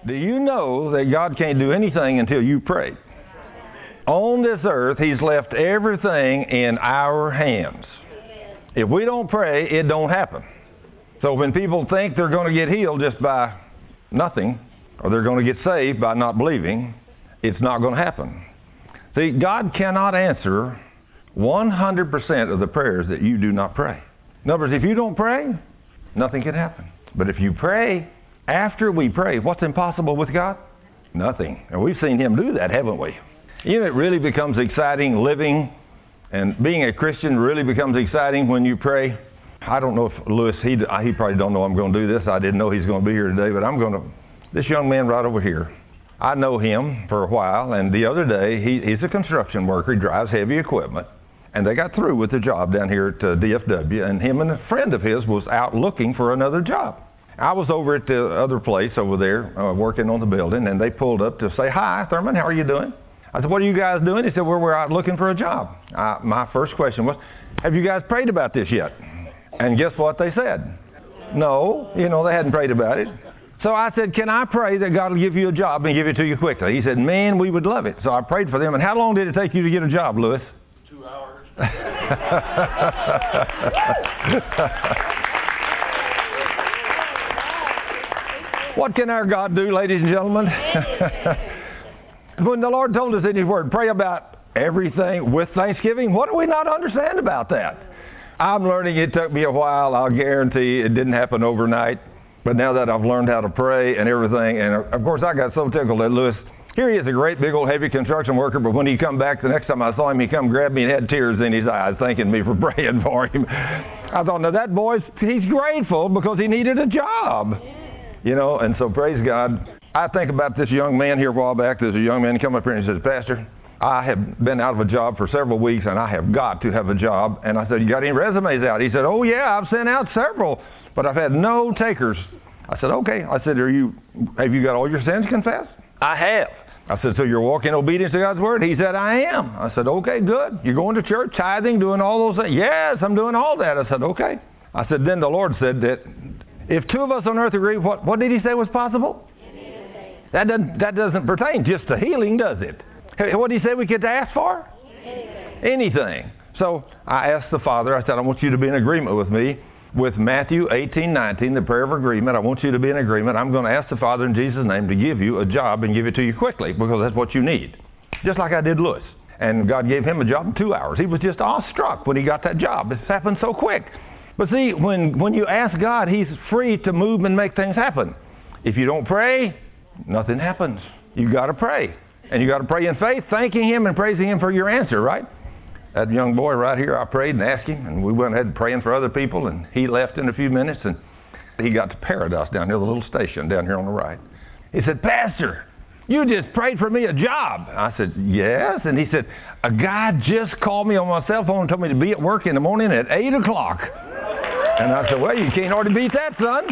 Do you know that God can't do anything until you pray? On this earth, He's left everything in our hands. If we don't pray, it don't happen. So when people think they're going to get healed just by nothing, or they're going to get saved by not believing, it's not going to happen. See, God cannot answer 100% of the prayers that you do not pray. In other words, if you don't pray, nothing can happen. But if you pray, after we pray, what's impossible with God? Nothing. And we've seen Him do that, haven't we? You know, it really becomes exciting living, and being a Christian really becomes exciting when you pray. I don't know if Lewis, he probably don't know I'm going to do this. I didn't know he's going to be here today, but this young man right over here, I know him for a while, and the other day, he's a construction worker. He drives heavy equipment, and they got through with the job down here at DFW, and him and a friend of his was out looking for another job. I was over at the other place over there working on the building, and they pulled up to say, "Hi, Thurman, how are you doing?" I said, "What are you guys doing?" He said, "Well, we're out looking for a job." My first question was, "Have you guys prayed about this yet?" And guess what they said? No, they hadn't prayed about it. So I said, "Can I pray that God will give you a job and give it to you quickly?" He said, "Man, we would love it." So I prayed for them. And how long did it take you to get a job, Lewis? 2 hours. What can our God do, ladies and gentlemen? When the Lord told us in His Word, pray about everything with thanksgiving, what do we not understand about that? I'm learning. It took me a while. I'll guarantee it didn't happen overnight. But now that I've learned how to pray and everything, and of course I got so tickled that Lewis, here he is, a great big old heavy construction worker, but when he come back, the next time I saw him, he come grab me and had tears in his eyes, thanking me for praying for him. I thought, now that boy, he's grateful because he needed a job. And so praise God. I think about this young man here a while back. There's a young man come up here and he says, "Pastor, I have been out of a job for several weeks and I have got to have a job." And I said, "You got any resumes out?" He said, "Oh yeah, I've sent out several, but I've had no takers." I said, "Okay." I said, have you got all your sins confessed?" "I have." I said, "So you're walking in obedience to God's Word?" He said, "I am." I said, "Okay, good. You're going to church, tithing, doing all those things?" "Yes, I'm doing all that." I said, "Okay." I said, then the Lord said that if two of us on earth agree, what did He say was possible? That doesn't pertain just to healing, does it? What did He say we get to ask for? Anything. So I asked the Father, I said, "I want you to be in agreement with me with Matthew 18:19, the prayer of agreement. I want you to be in agreement. I'm going to ask the Father in Jesus' name to give you a job and give it to you quickly because that's what you need." Just like I did Lewis. And God gave him a job in 2 hours. He was just awestruck when he got that job. It happened so quick. But see, when you ask God, He's free to move and make things happen. If you don't pray, nothing happens. You got to pray. And you got to pray in faith, thanking Him and praising Him for your answer, right? That young boy right here, I prayed and asked him, and we went ahead praying for other people, and he left in a few minutes, and he got to Paradise down here, the little station down here on the right. He said, "Pastor, you just prayed for me a job." I said, "Yes." And he said, "A guy just called me on my cell phone and told me to be at work in the morning at 8 o'clock. And I said, "Well, you can't hardly beat that, son."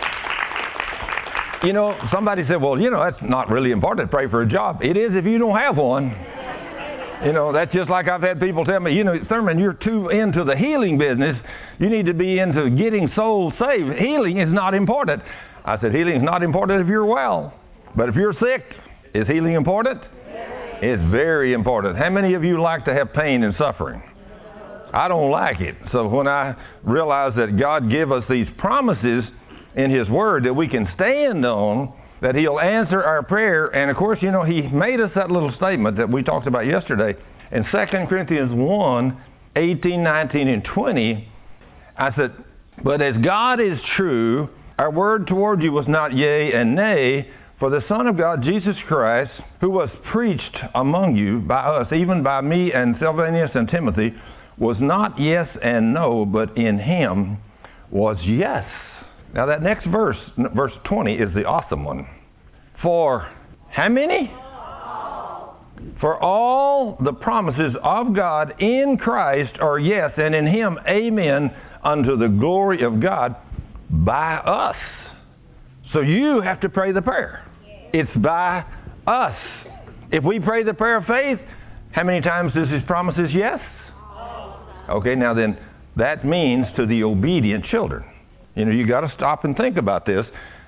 Somebody said, "Well, that's not really important to pray for a job." It is if you don't have one. That's just like I've had people tell me, "Thurman, you're too into the healing business. You need to be into getting souls saved. Healing is not important." I said, "Healing is not important if you're well. But if you're sick, is healing important?" It's very important. How many of you like to have pain and suffering? I don't like it. So when I realize that God gave us these promises in His Word that we can stand on, that He'll answer our prayer. And of course, He made us that little statement that we talked about yesterday. In 2 Corinthians 1, 18, 19, and 20, I said, "But as God is true, our word toward you was not yea and nay, for the Son of God, Jesus Christ, who was preached among you by us, even by me and Silvanus and Timothy, was not yes and no, but in Him was yes." Now that next verse, verse 20, is the awesome one. For how many? For all the promises of God in Christ are yes, and in Him amen, unto the glory of God by us. So you have to pray the prayer. It's by us. If we pray the prayer of faith, how many times does His promises yes? Okay, now then, that means to the obedient children. You got to stop and think about this.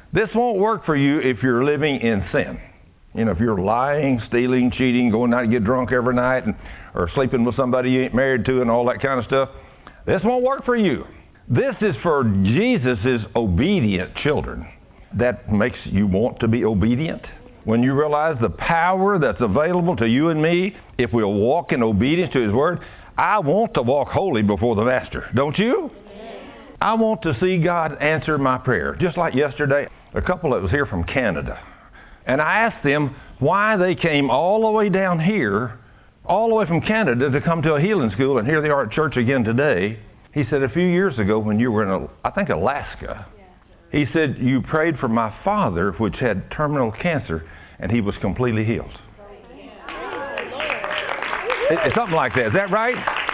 This won't work for you if you're living in sin. You know, if you're lying, stealing, cheating, going out to get drunk every night, or sleeping with somebody you ain't married to and all that kind of stuff, this won't work for you. This is for Jesus' obedient children. That makes you want to be obedient. When you realize the power that's available to you and me, if we'll walk in obedience to His Word, I want to walk holy before the Master. Don't you? I want to see God answer my prayer. Just like yesterday, a couple that was here from Canada. And I asked them why they came all the way down here, all the way from Canada to come to a healing school, and here they are at church again today. He said, a few years ago when you were in, I think, Alaska, he said, you prayed for my father, which had terminal cancer, and he was completely healed. It's something like that. Is that right?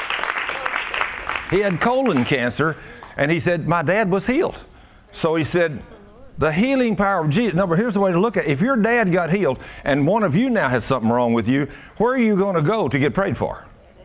He had colon cancer, and he said, my dad was healed. So he said, the healing power of Jesus. No, but here's the way to look at it. If your dad got healed, and one of you now has something wrong with you, where are you going to go to get prayed for?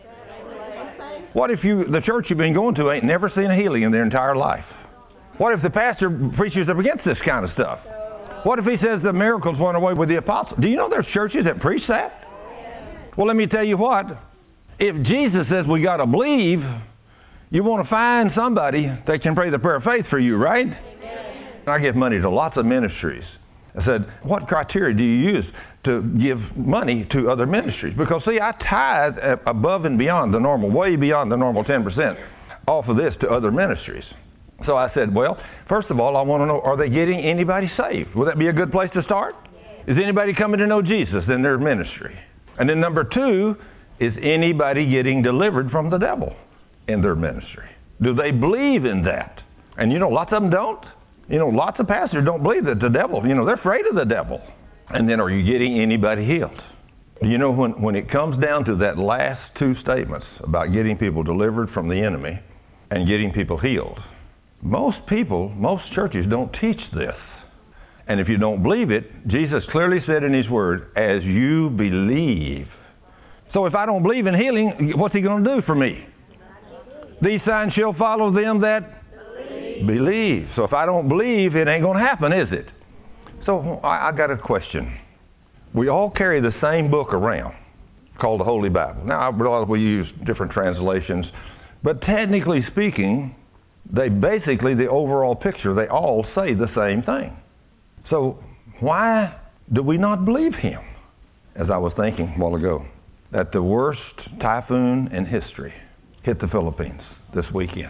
What if the church you've been going to ain't never seen a healing in their entire life? What if the pastor preaches up against this kind of stuff? What if he says the miracles went away with the apostles? Do you know there's churches that preach that? Well, let me tell you what. If Jesus says we got to believe, you want to find somebody that can pray the prayer of faith for you, right? I give money to lots of ministries. I said, what criteria do you use to give money to other ministries? Because, see, I tithe above and beyond the normal, way beyond the normal 10% off of this to other ministries. So I said, well, first of all, I want to know, are they getting anybody saved? Would that be a good place to start? Is anybody coming to know Jesus in their ministry? And then number two, is anybody getting delivered from the devil in their ministry? Do they believe in that? And you know, lots of them don't. You know, lots of pastors don't believe that the devil, you know, they're afraid of the devil. And then are you getting anybody healed? You know, when it comes down to that last two statements about getting people delivered from the enemy and getting people healed, most churches don't teach this. And if you don't believe it, Jesus clearly said in His Word, as you believe. So if I don't believe in healing, what's He going to do for me? These signs shall follow them that believe. So if I don't believe, it ain't going to happen, is it? So I got a question. We all carry the same book around called the Holy Bible. Now, I realize we use different translations, but technically speaking, they basically, the overall picture, they all say the same thing. So why do we not believe Him? As I was thinking a while ago, that the worst typhoon in history hit the Philippines this weekend.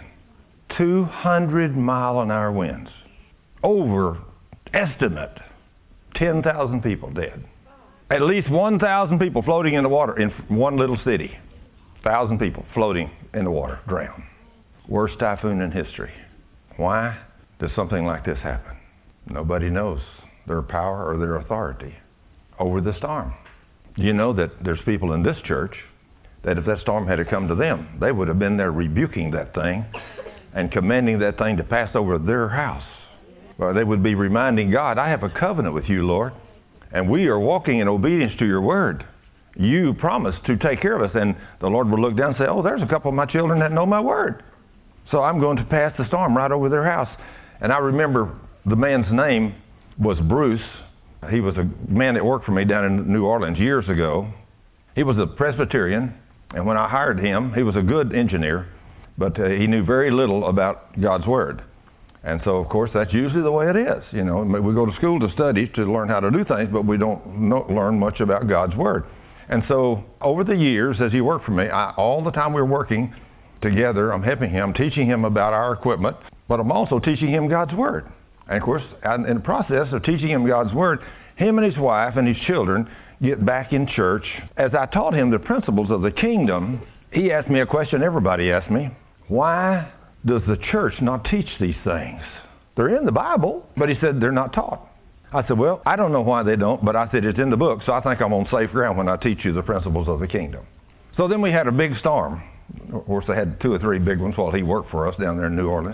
200-mile-an-hour winds. Over estimate, 10,000 people dead. At least 1,000 people floating in the water in one little city. 1,000 people floating in the water, drowned. Worst typhoon in history. Why does something like this happen? Nobody knows their power or their authority over the storm. You know that there's people in this church that if that storm had come to them, they would have been there rebuking that thing and commanding that thing to pass over their house. Or they would be reminding God, I have a covenant with you, Lord, and we are walking in obedience to your word. You promised to take care of us. And the Lord would look down and say, oh, there's a couple of my children that know my word. So I'm going to pass the storm right over their house. And I remember the man's name was Bruce. He was a man that worked for me down in New Orleans years ago. He was a Presbyterian, and when I hired him, he was a good engineer, but he knew very little about God's Word. And so, of course, that's usually the way it is. You know, we go to school to study, to learn how to do things, but we don't learn much about God's Word. And so, over the years, as he worked for me, all the time we were working together, I'm helping him, teaching him about our equipment, but I'm also teaching him God's Word. And of course, in the process of teaching him God's Word, him and his wife and his children get back in church. As I taught him the principles of the kingdom, he asked me a question everybody asked me. Why does the church not teach these things? They're in the Bible, but he said they're not taught. I said, well, I don't know why they don't, but I said it's in the book, so I think I'm on safe ground when I teach you the principles of the kingdom. So then we had a big storm. Of course, they had 2 or 3 big ones while he worked for us down there in New Orleans.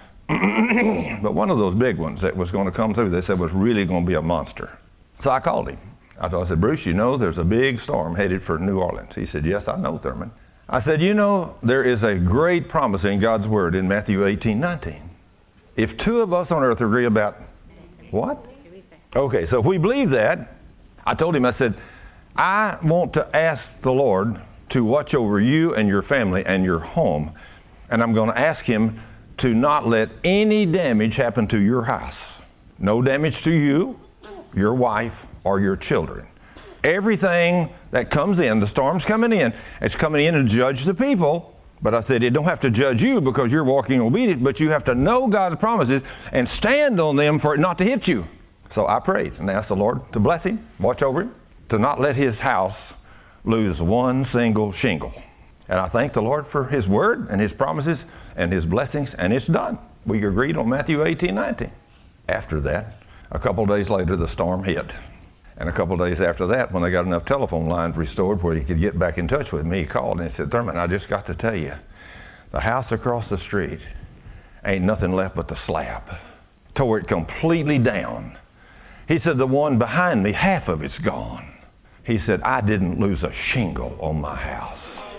But one of those big ones that was going to come through, they said was really going to be a monster. So I called him. I said, Bruce, you know there's a big storm headed for New Orleans. He said, yes, I know, Thurman. I said, you know, there is a great promise in God's Word in Matthew 18:19. If 2 of us on earth agree about What? Okay, so if we believe that, I told him, I said, I want to ask the Lord to watch over you and your family and your home. And I'm going to ask him to not let any damage happen to your house. No damage to you, your wife, or your children. Everything that comes in, the storm's coming in, it's coming in to judge the people. But I said, it don't have to judge you because you're walking obedient, but you have to know God's promises and stand on them for it not to hit you. So I prayed and asked the Lord to bless him, watch over him, to not let his house lose one single shingle. And I thank the Lord for his word and his promises and his blessings, and it's done. We agreed on Matthew 18:19. After that, a couple of days later, the storm hit. And a couple of days after that, when they got enough telephone lines restored where he could get back in touch with me, he called and he said, Thurman, I just got to tell you, the house across the street ain't nothing left but the slab. Tore it completely down. He said, the one behind me, half of it's gone. He said, I didn't lose a shingle on my house.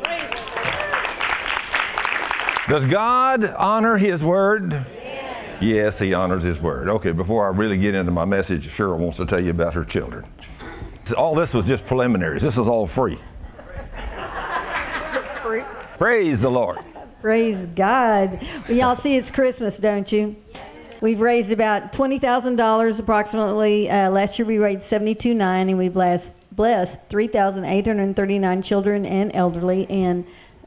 Does God honor his word? Yes, he honors his word. Okay, before I really get into my message, Cheryl wants to tell you about her children. All this was just preliminaries. This is all free. Praise the Lord. Praise God. Well, y'all see it's Christmas, don't you? We've raised about $20,000 approximately. Last year we raised $72,900, and we've blessed 3,839 children and elderly and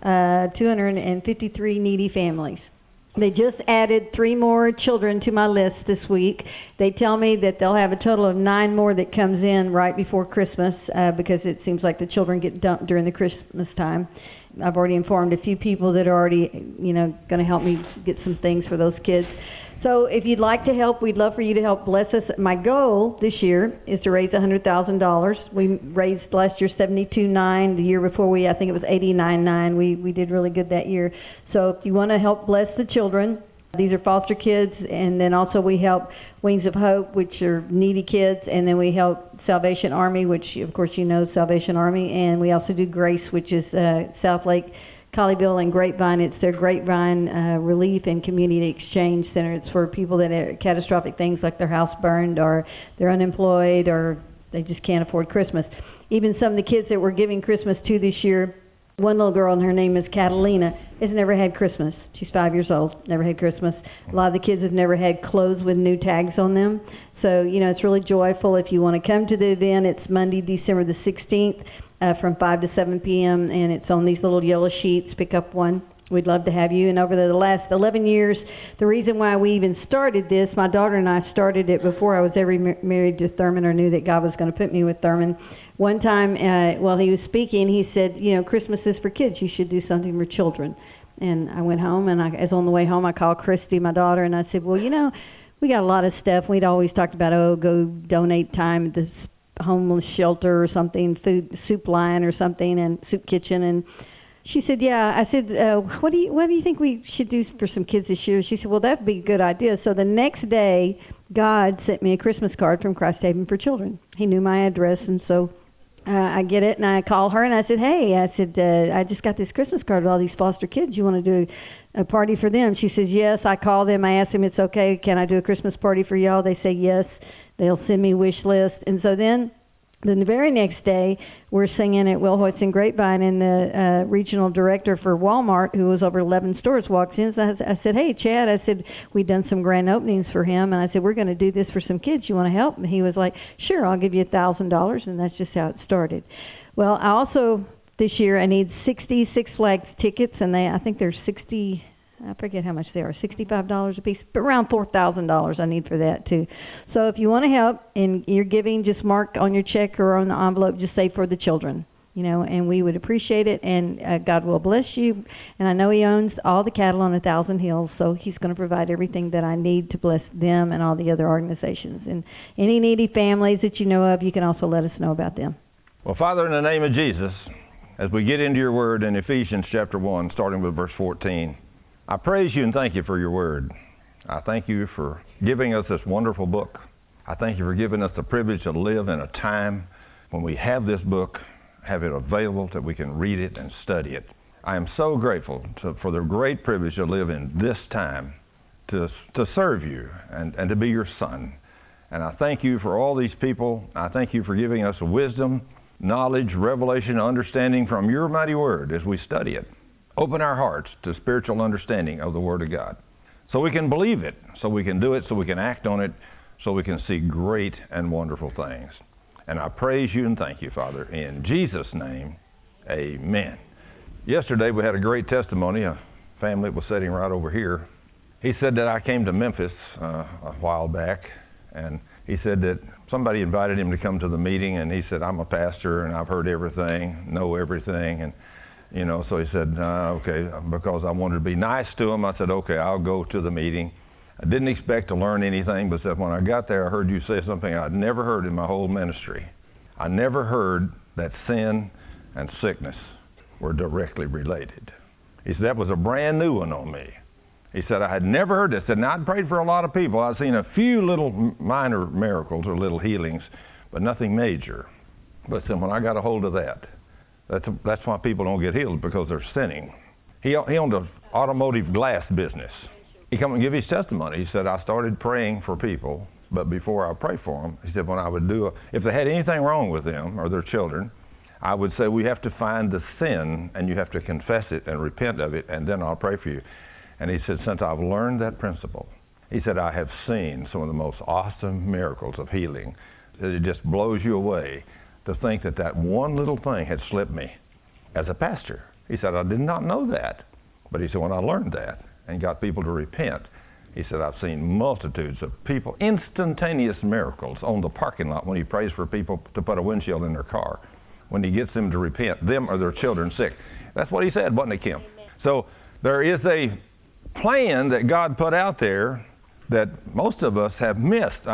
253 needy families. They just added 3 more children to my list this week. They tell me that they'll have a total of 9 more that comes in right before Christmas because it seems like the children get dumped during the Christmas time. I've already informed a few people that are already, going to help me get some things for those kids. So if you'd like to help, we'd love for you to help bless us. My goal this year is to raise $100,000. We raised last year $72,900. The year before I think it was $89,900. We did really good that year. So if you want to help bless the children, these are foster kids, and then also we help Wings of Hope, which are needy kids, and then we help Salvation Army, which of course you know Salvation Army, and we also do Grace, which is South Lake, Colleyville, and Grapevine. It's their Grapevine Relief and Community Exchange Center. It's for people that have catastrophic things like their house burned or they're unemployed or they just can't afford Christmas. Even some of the kids that we're giving Christmas to this year, one little girl, and her name is Catalina, has never had Christmas. She's 5 years old, never had Christmas. A lot of the kids have never had clothes with new tags on them. So, it's really joyful. If you want to come to the event, it's Monday, December the 16th. From 5 to 7 p.m., and it's on these little yellow sheets. Pick up one. We'd love to have you. And over the last 11 years, the reason why we even started this, my daughter and I started it before I was ever married to Thurman or knew that God was going to put me with Thurman. One time, while he was speaking, he said, Christmas is for kids. You should do something for children. And I went home, and as on the way home, I called Christy, my daughter, and I said, well, we got a lot of stuff. We'd always talked about, go donate time at this homeless shelter or something, soup line or something, and soup kitchen. And she said, yeah. I said, what do you think we should do for some kids this year? She said, well, that'd be a good idea. So the next day, God sent me a Christmas card from Christ Haven for Children. He knew my address, and so I get it, and I call her, and I said, hey, I just got this Christmas card with all these foster kids. You want to do a party for them? She says, yes. I call them. I ask them, it's okay. Can I do a Christmas party for y'all? They say yes. They'll send me a wish list. And so then the very next day, we're singing at Will Hoytson Grapevine, and the regional director for Walmart, who was over 11 stores, walks in. So I said, hey, Chad, we'd done some grand openings for him, and I said, we're going to do this for some kids. You want to help? And he was like, sure, I'll give you $1,000, and that's just how it started. Well, I also, this year, I need 60 Six Flags tickets, and I think there's 60... I forget how much they are, $65 a piece, but around $4,000 I need for that too. So if you want to help in your giving, just mark on your check or on the envelope, just say for the children, and we would appreciate it, and God will bless you. And I know he owns all the cattle on 1,000 Hills, so he's going to provide everything that I need to bless them and all the other organizations. And any needy families that you know of, you can also let us know about them. Well, Father, in the name of Jesus, as we get into your word in Ephesians chapter 1, starting with verse 14, I praise you and thank you for your word. I thank you for giving us this wonderful book. I thank you for giving us the privilege to live in a time when we have this book, have it available that we can read it and study it. I am so grateful for the great privilege to live in this time, to serve you and to be your son. And I thank you for all these people. I thank you for giving us wisdom, knowledge, revelation, understanding from your mighty word as we study it. Open our hearts to spiritual understanding of the Word of God, so we can believe it, so we can do it, so we can act on it, so we can see great and wonderful things. And I praise you and thank you, Father. In Jesus' name, amen. Yesterday we had a great testimony. A family was sitting right over here. He said that I came to Memphis a while back, and he said that somebody invited him to come to the meeting, and he said, I'm a pastor, and I've heard everything, know everything, and so he said, okay, because I wanted to be nice to him, I said, okay, I'll go to the meeting. I didn't expect to learn anything, but said when I got there, I heard you say something I'd never heard in my whole ministry. I never heard that sin and sickness were directly related. He said, that was a brand new one on me. He said, I had never heard this. He said, now, I'd prayed for a lot of people. I'd seen a few little minor miracles or little healings, but nothing major. But then when I got a hold of that, that's why people don't get healed, because they're sinning. He owned an automotive glass business. He come and give his testimony. He said, I started praying for people, but before I pray for them, he said, when I would if they had anything wrong with them or their children, I would say, we have to find the sin, and you have to confess it and repent of it, and then I'll pray for you. And he said, since I've learned that principle, he said, I have seen some of the most awesome miracles of healing. It just blows you away to think that one little thing had slipped me as a pastor. He said, I did not know that. But he said, when I learned that and got people to repent, he said, I've seen multitudes of people, instantaneous miracles on the parking lot when he prays for people to put a windshield in their car, when he gets them to repent, them or their children sick. That's what he said, wasn't it, Kim? Amen. So there is a plan that God put out there that most of us have missed.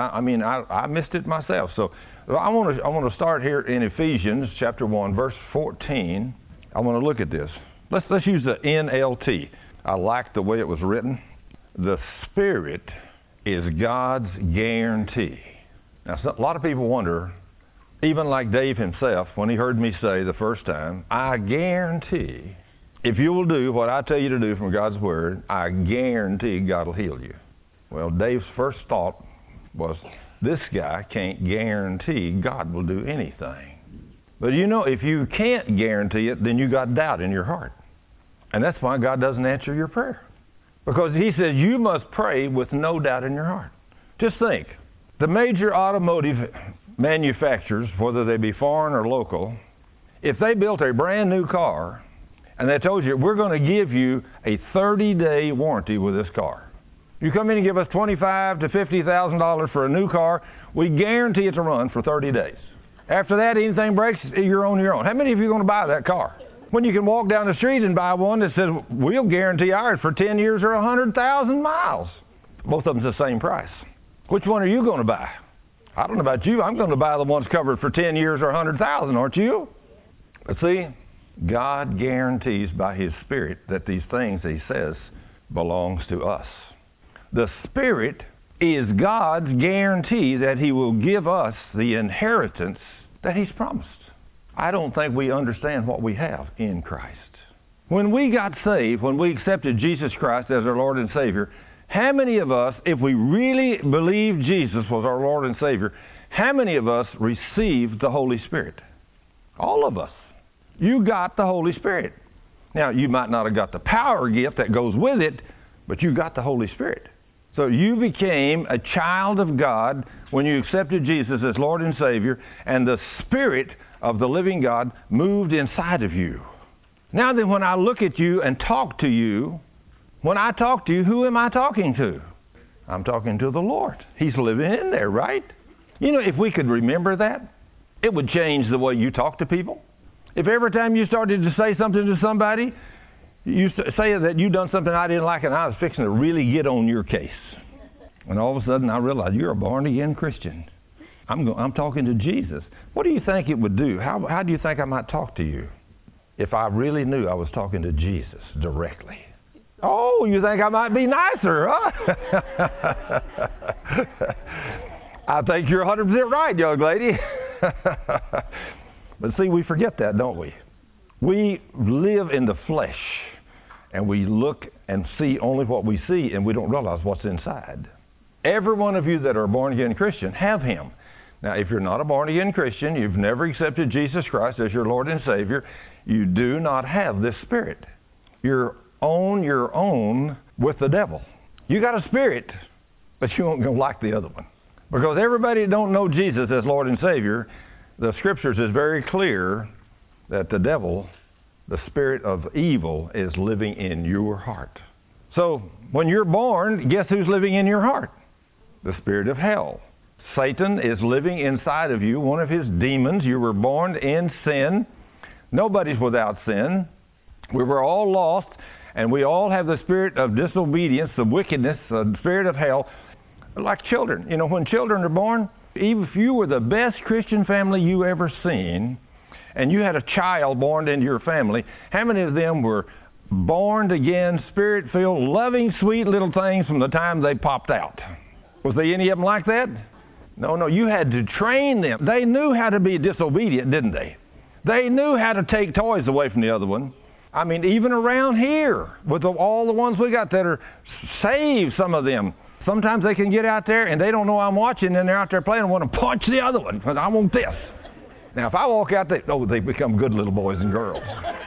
I missed it myself. So I want to start here in Ephesians chapter 1, verse 14. I want to look at this. Let's use the NLT. I like the way it was written. The Spirit is God's guarantee. Now, a lot of people wonder, even like Dave himself, when he heard me say the first time, I guarantee, if you will do what I tell you to do from God's Word, I guarantee God will heal you. Well, Dave's first thought was, this guy can't guarantee God will do anything. But if you can't guarantee it, then you got doubt in your heart. And that's why God doesn't answer your prayer. Because he says you must pray with no doubt in your heart. Just think, the major automotive manufacturers, whether they be foreign or local, if they built a brand new car and they told you, we're going to give you a 30-day warranty with this car. You come in and give us $25,000 to $50,000 for a new car, we guarantee it to run for 30 days. After that, anything breaks, you're on your own. How many of you are going to buy that car? When you can walk down the street and buy one that says, we'll guarantee ours for 10 years or 100,000 miles. Both of them the same price. Which one are you going to buy? I don't know about you. I'm going to buy the ones covered for 10 years or 100,000, aren't you? But see, God guarantees by his Spirit that these things he says belongs to us. The Spirit is God's guarantee that he will give us the inheritance that he's promised. I don't think we understand what we have in Christ. When we got saved, when we accepted Jesus Christ as our Lord and Savior, how many of us, if we really believed Jesus was our Lord and Savior, how many of us received the Holy Spirit? All of us. You got the Holy Spirit. Now, you might not have got the power gift that goes with it, but you got the Holy Spirit. So you became a child of God when you accepted Jesus as Lord and Savior, and the Spirit of the living God moved inside of you. Now then, when I look at you and talk to you, when I talk to you, who am I talking to? I'm talking to the Lord. He's living in there, right? If we could remember that, it would change the way you talk to people. If every time you started to say something to somebody, you say that you done something I didn't like and I was fixing to really get on your case. And all of a sudden I realized you're a born-again Christian. I'm talking to Jesus. What do you think it would do? How do you think I might talk to you if I really knew I was talking to Jesus directly? Oh, you think I might be nicer, huh? I think you're 100% right, young lady. But see, we forget that, don't we? We live in the flesh, and we look and see only what we see, and we don't realize what's inside. Every one of you that are born again Christian have him. Now, if you're not a born again Christian, you've never accepted Jesus Christ as your Lord and Savior, you do not have this spirit. You're on your own with the devil. You got a spirit, but you won't go like the other one. Because everybody that don't know Jesus as Lord and Savior, the Scriptures is very clear that the devil, the spirit of evil, is living in your heart. So, when you're born, guess who's living in your heart? The spirit of hell. Satan is living inside of you, one of his demons. You were born in sin. Nobody's without sin. We were all lost, and we all have the spirit of disobedience, the wickedness, the spirit of hell, like children. You know, when children are born, even if you were the best Christian family you ever seen, and you had a child born into your family, how many of them were born again, spirit-filled, loving, sweet little things from the time they popped out? Was there any of them like that? No, you had to train them. They knew how to be disobedient, didn't they? They knew how to take toys away from the other one. I mean, even around here, with all the ones we got that are saved, some of them, sometimes they can get out there and they don't know I'm watching, and they're out there playing and want to punch the other one because I want this. Now, if I walk out there, they become good little boys and girls.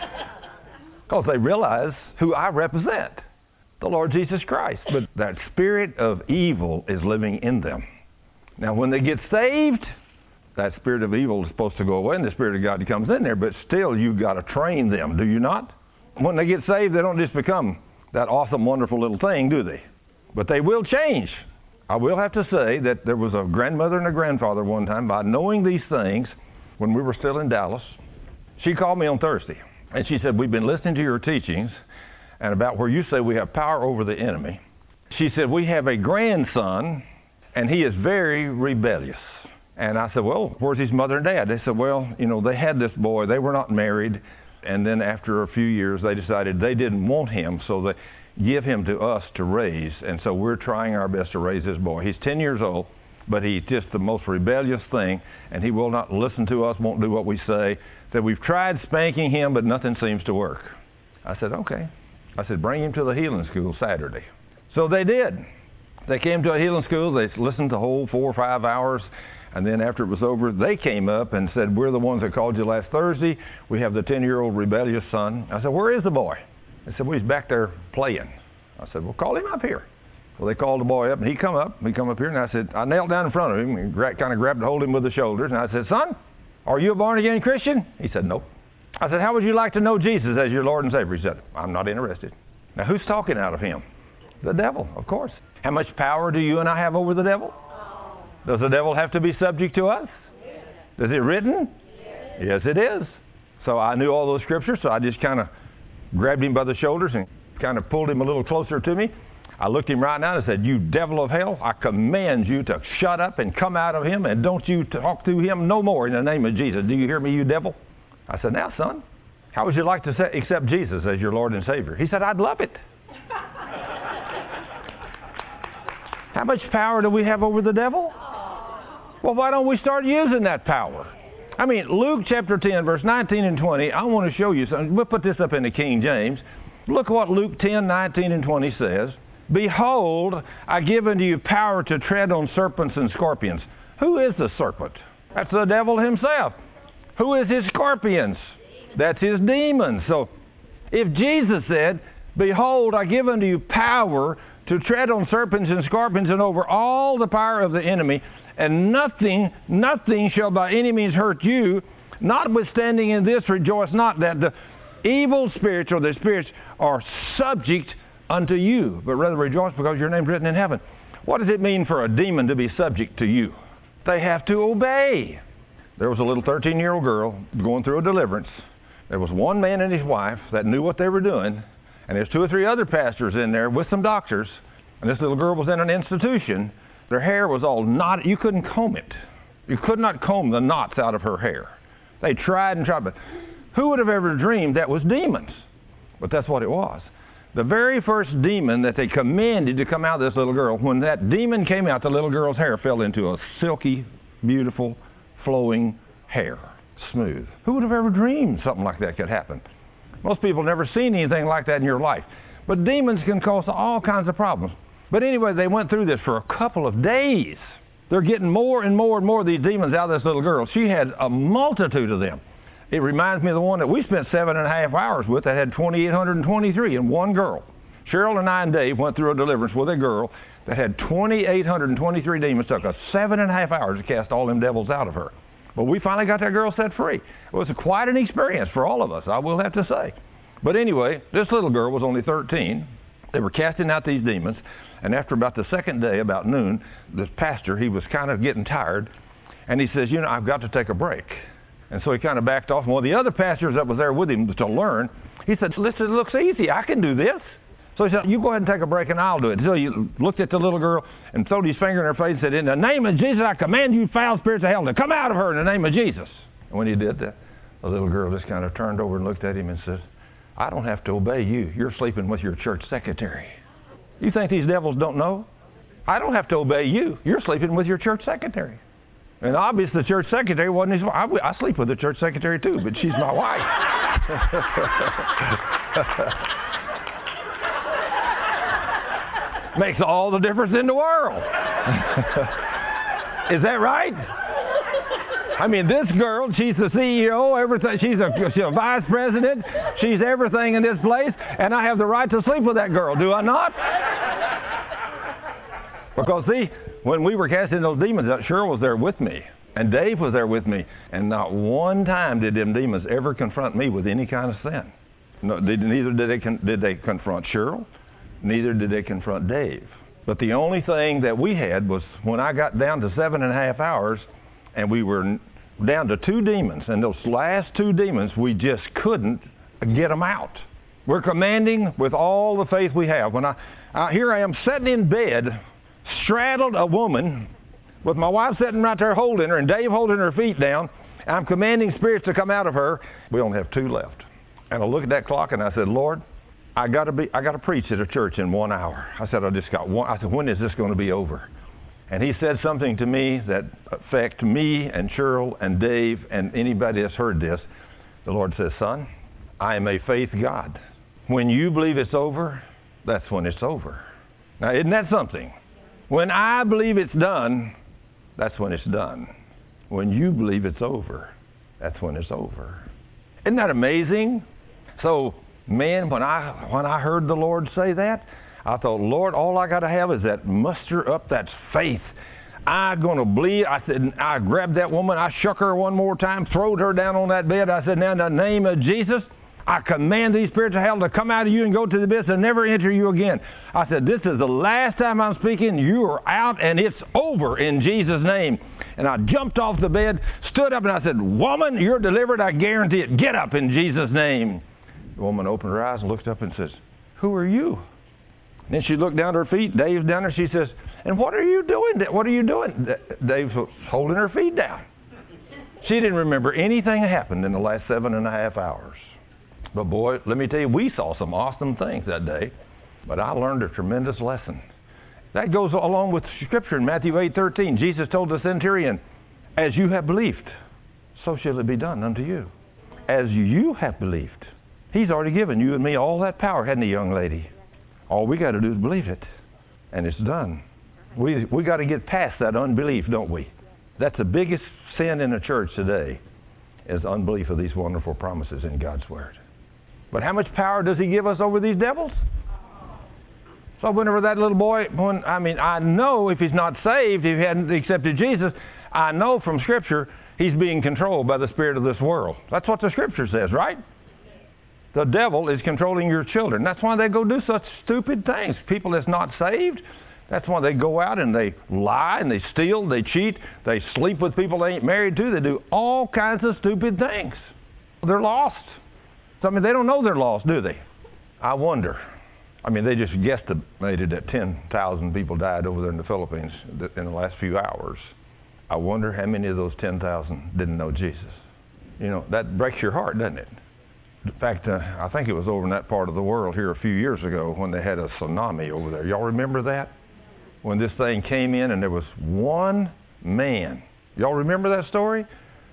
Because they realize who I represent, the Lord Jesus Christ. But that spirit of evil is living in them. Now, when they get saved, that spirit of evil is supposed to go away and the Spirit of God comes in there, but still you've got to train them, do you not? When they get saved, they don't just become that awesome, wonderful little thing, do they? But they will change. I will have to say that there was a grandmother and a grandfather one time, by knowing these things, when we were still in Dallas, she called me on Thursday, and she said, we've been listening to your teachings, and about where you say we have power over the enemy. She said, we have a grandson, and he is very rebellious. And I said, well, where's his mother and dad? They said, well, they had this boy. They were not married. And then after a few years, they decided they didn't want him, so they give him to us to raise. And so we're trying our best to raise this boy. He's 10 years old, but he's just the most rebellious thing, and he will not listen to us, won't do what we say. That we've tried spanking him, but nothing seems to work. I said, okay. I said, bring him to the healing school Saturday. So they did. They came to a healing school. They listened to the whole 4 or 5 hours. And then after it was over, they came up and said, we're the ones that called you last Thursday. We have the 10-year-old rebellious son. I said, where is the boy? They said, well, he's back there playing. I said, well, call him up here. So they called the boy up, and he come up here, and I said, I knelt down in front of him and kind of grabbed hold him with the shoulders, and I said, son, are you a born-again Christian? He said, no. I said, how would you like to know Jesus as your Lord and Savior? He said, I'm not interested. Now, who's talking out of him? The devil, of course. How much power do you and I have over the devil? Does the devil have to be subject to us? Yes. Is it written? Yes, it is. So I knew all those scriptures, so I just kind of grabbed him by the shoulders and kind of pulled him a little closer to me. I looked him right now and said, you devil of hell, I command you to shut up and come out of him, and don't you talk to him no more in the name of Jesus. Do you hear me, you devil? I said, now, son, how would you like to accept Jesus as your Lord and Savior? He said, I'd love it. How much power do we have over the devil? Well, why don't we start using that power? I mean, Luke chapter 10, verse 19 and 20, I want to show you something. We'll put this up in the King James. Look what Luke 10, 19 and 20 says. Behold, I give unto you power to tread on serpents and scorpions. Who is the serpent? That's the devil himself. Who is his scorpions? That's his demons. So, if Jesus said, behold, I give unto you power to tread on serpents and scorpions and over all the power of the enemy, and nothing shall by any means hurt you. Notwithstanding in this, rejoice not that the evil spirits or the spirits are subject unto you, but rather rejoice because your name's written in heaven. What does it mean for a demon to be subject to you? They have to obey. There was a little 13-year-old girl going through a deliverance. There was one man and his wife that knew what they were doing, and there's 2 or 3 other pastors in there with some doctors, and this little girl was in an institution. Their hair was all knotted. You couldn't comb it. You could not comb the knots out of her hair. They tried and tried, but who would have ever dreamed that was demons? But that's what it was. The very first demon that they commanded to come out of this little girl, when that demon came out, the little girl's hair fell into a silky, beautiful, flowing hair. Smooth. Who would have ever dreamed something like that could happen? Most people have never seen anything like that in your life. But demons can cause all kinds of problems. But anyway, they went through this for a couple of days. They're getting more and more and more of these demons out of this little girl. She had a multitude of them. It reminds me of the one that we spent 7.5 hours with that had 2,823 in one girl. Cheryl and I and Dave went through a deliverance with a girl that had 2,823 demons. Took us 7.5 hours to cast all them devils out of her. But we finally got that girl set free. It was quite an experience for all of us, I will have to say. But anyway, this little girl was only 13. They were casting out these demons. And after about the second day, about noon, the pastor, he was kind of getting tired. And he says, I've got to take a break. And so he kind of backed off. And one of the other pastors that was there with him to learn, he said, listen, it looks easy. I can do this. So he said, you go ahead and take a break and I'll do it. So he looked at the little girl and throwed his finger in her face and said, in the name of Jesus, I command you foul spirits of hell to come out of her in the name of Jesus. And when he did that, the little girl just kind of turned over and looked at him and said, I don't have to obey you. You're sleeping with your church secretary. You think these devils don't know? I don't have to obey you. You're sleeping with your church secretary. And obviously the church secretary wasn't his wife. I sleep with the church secretary too, but she's my wife. Makes all the difference in the world. Is that right? I mean, this girl, she's the CEO, everything. She's a vice president. She's everything in this place, and I have the right to sleep with that girl, do I not? Because, see, when we were casting those demons out, Cheryl was there with me, and Dave was there with me, and not one time did them demons ever confront me with any kind of sin. No, neither did they confront Cheryl, neither did they confront Dave. But the only thing that we had was when I got down to 7.5 hours, and we were down to 2 demons, and those last 2 demons, we just couldn't get them out. We're commanding with all the faith we have. When here I am sitting in bed, straddled a woman, with my wife sitting right there holding her, and Dave holding her feet down. I'm commanding spirits to come out of her. We only have 2 left. And I looked at that clock, and I said, Lord, I got to preach at a church in 1 hour. I said, I just got one. I said, when is this going to be over? And he said something to me that affected me and Cheryl and Dave and anybody that's heard this. The Lord says, son, I am a faith God. When you believe it's over, that's when it's over. Now, isn't that something? When I believe it's done, that's when it's done. When you believe it's over, that's when it's over. Isn't that amazing? So, man, when I heard the Lord say that, I thought, Lord, all I got to have is that muster up that faith. I'm going to believe. I said, I grabbed that woman. I shook her one more time, throwed her down on that bed. I said, now in the name of Jesus, I command these spirits of hell to come out of you and go to the abyss and never enter you again. I said, this is the last time I'm speaking. You are out and it's over in Jesus' name. And I jumped off the bed, stood up, and I said, woman, you're delivered. I guarantee it. Get up in Jesus' name. The woman opened her eyes and looked up and says, who are you? Then she looked down at her feet. Dave's down there. She says, and what are you doing? What are you doing? Dave's holding her feet down. She didn't remember anything that happened in the last 7.5 hours. But boy, let me tell you, we saw some awesome things that day. But I learned a tremendous lesson. That goes along with Scripture in Matthew 8:13. Jesus told the centurion, as you have believed, so shall it be done unto you. As you have believed. He's already given you and me all that power, hadn't he, young lady? All we got to do is believe it, and it's done. We got to get past that unbelief, don't we? That's the biggest sin in the church today, is unbelief of these wonderful promises in God's Word. But how much power does he give us over these devils? So whenever that little boy, I know if he's not saved, if he hadn't accepted Jesus, I know from Scripture he's being controlled by the spirit of this world. That's what the Scripture says, right? The devil is controlling your children. That's why they go do such stupid things. People that's not saved, that's why they go out and they lie and they steal, they cheat, they sleep with people they ain't married to. They do all kinds of stupid things. They're lost. So, they don't know they're lost, do they? I wonder. They just guesstimated that 10,000 people died over there in the Philippines in the last few hours. I wonder how many of those 10,000 didn't know Jesus. That breaks your heart, doesn't it? In fact, I think it was over in that part of the world here a few years ago when they had a tsunami over there. Y'all remember that? When this thing came in and there was one man. Y'all remember that story?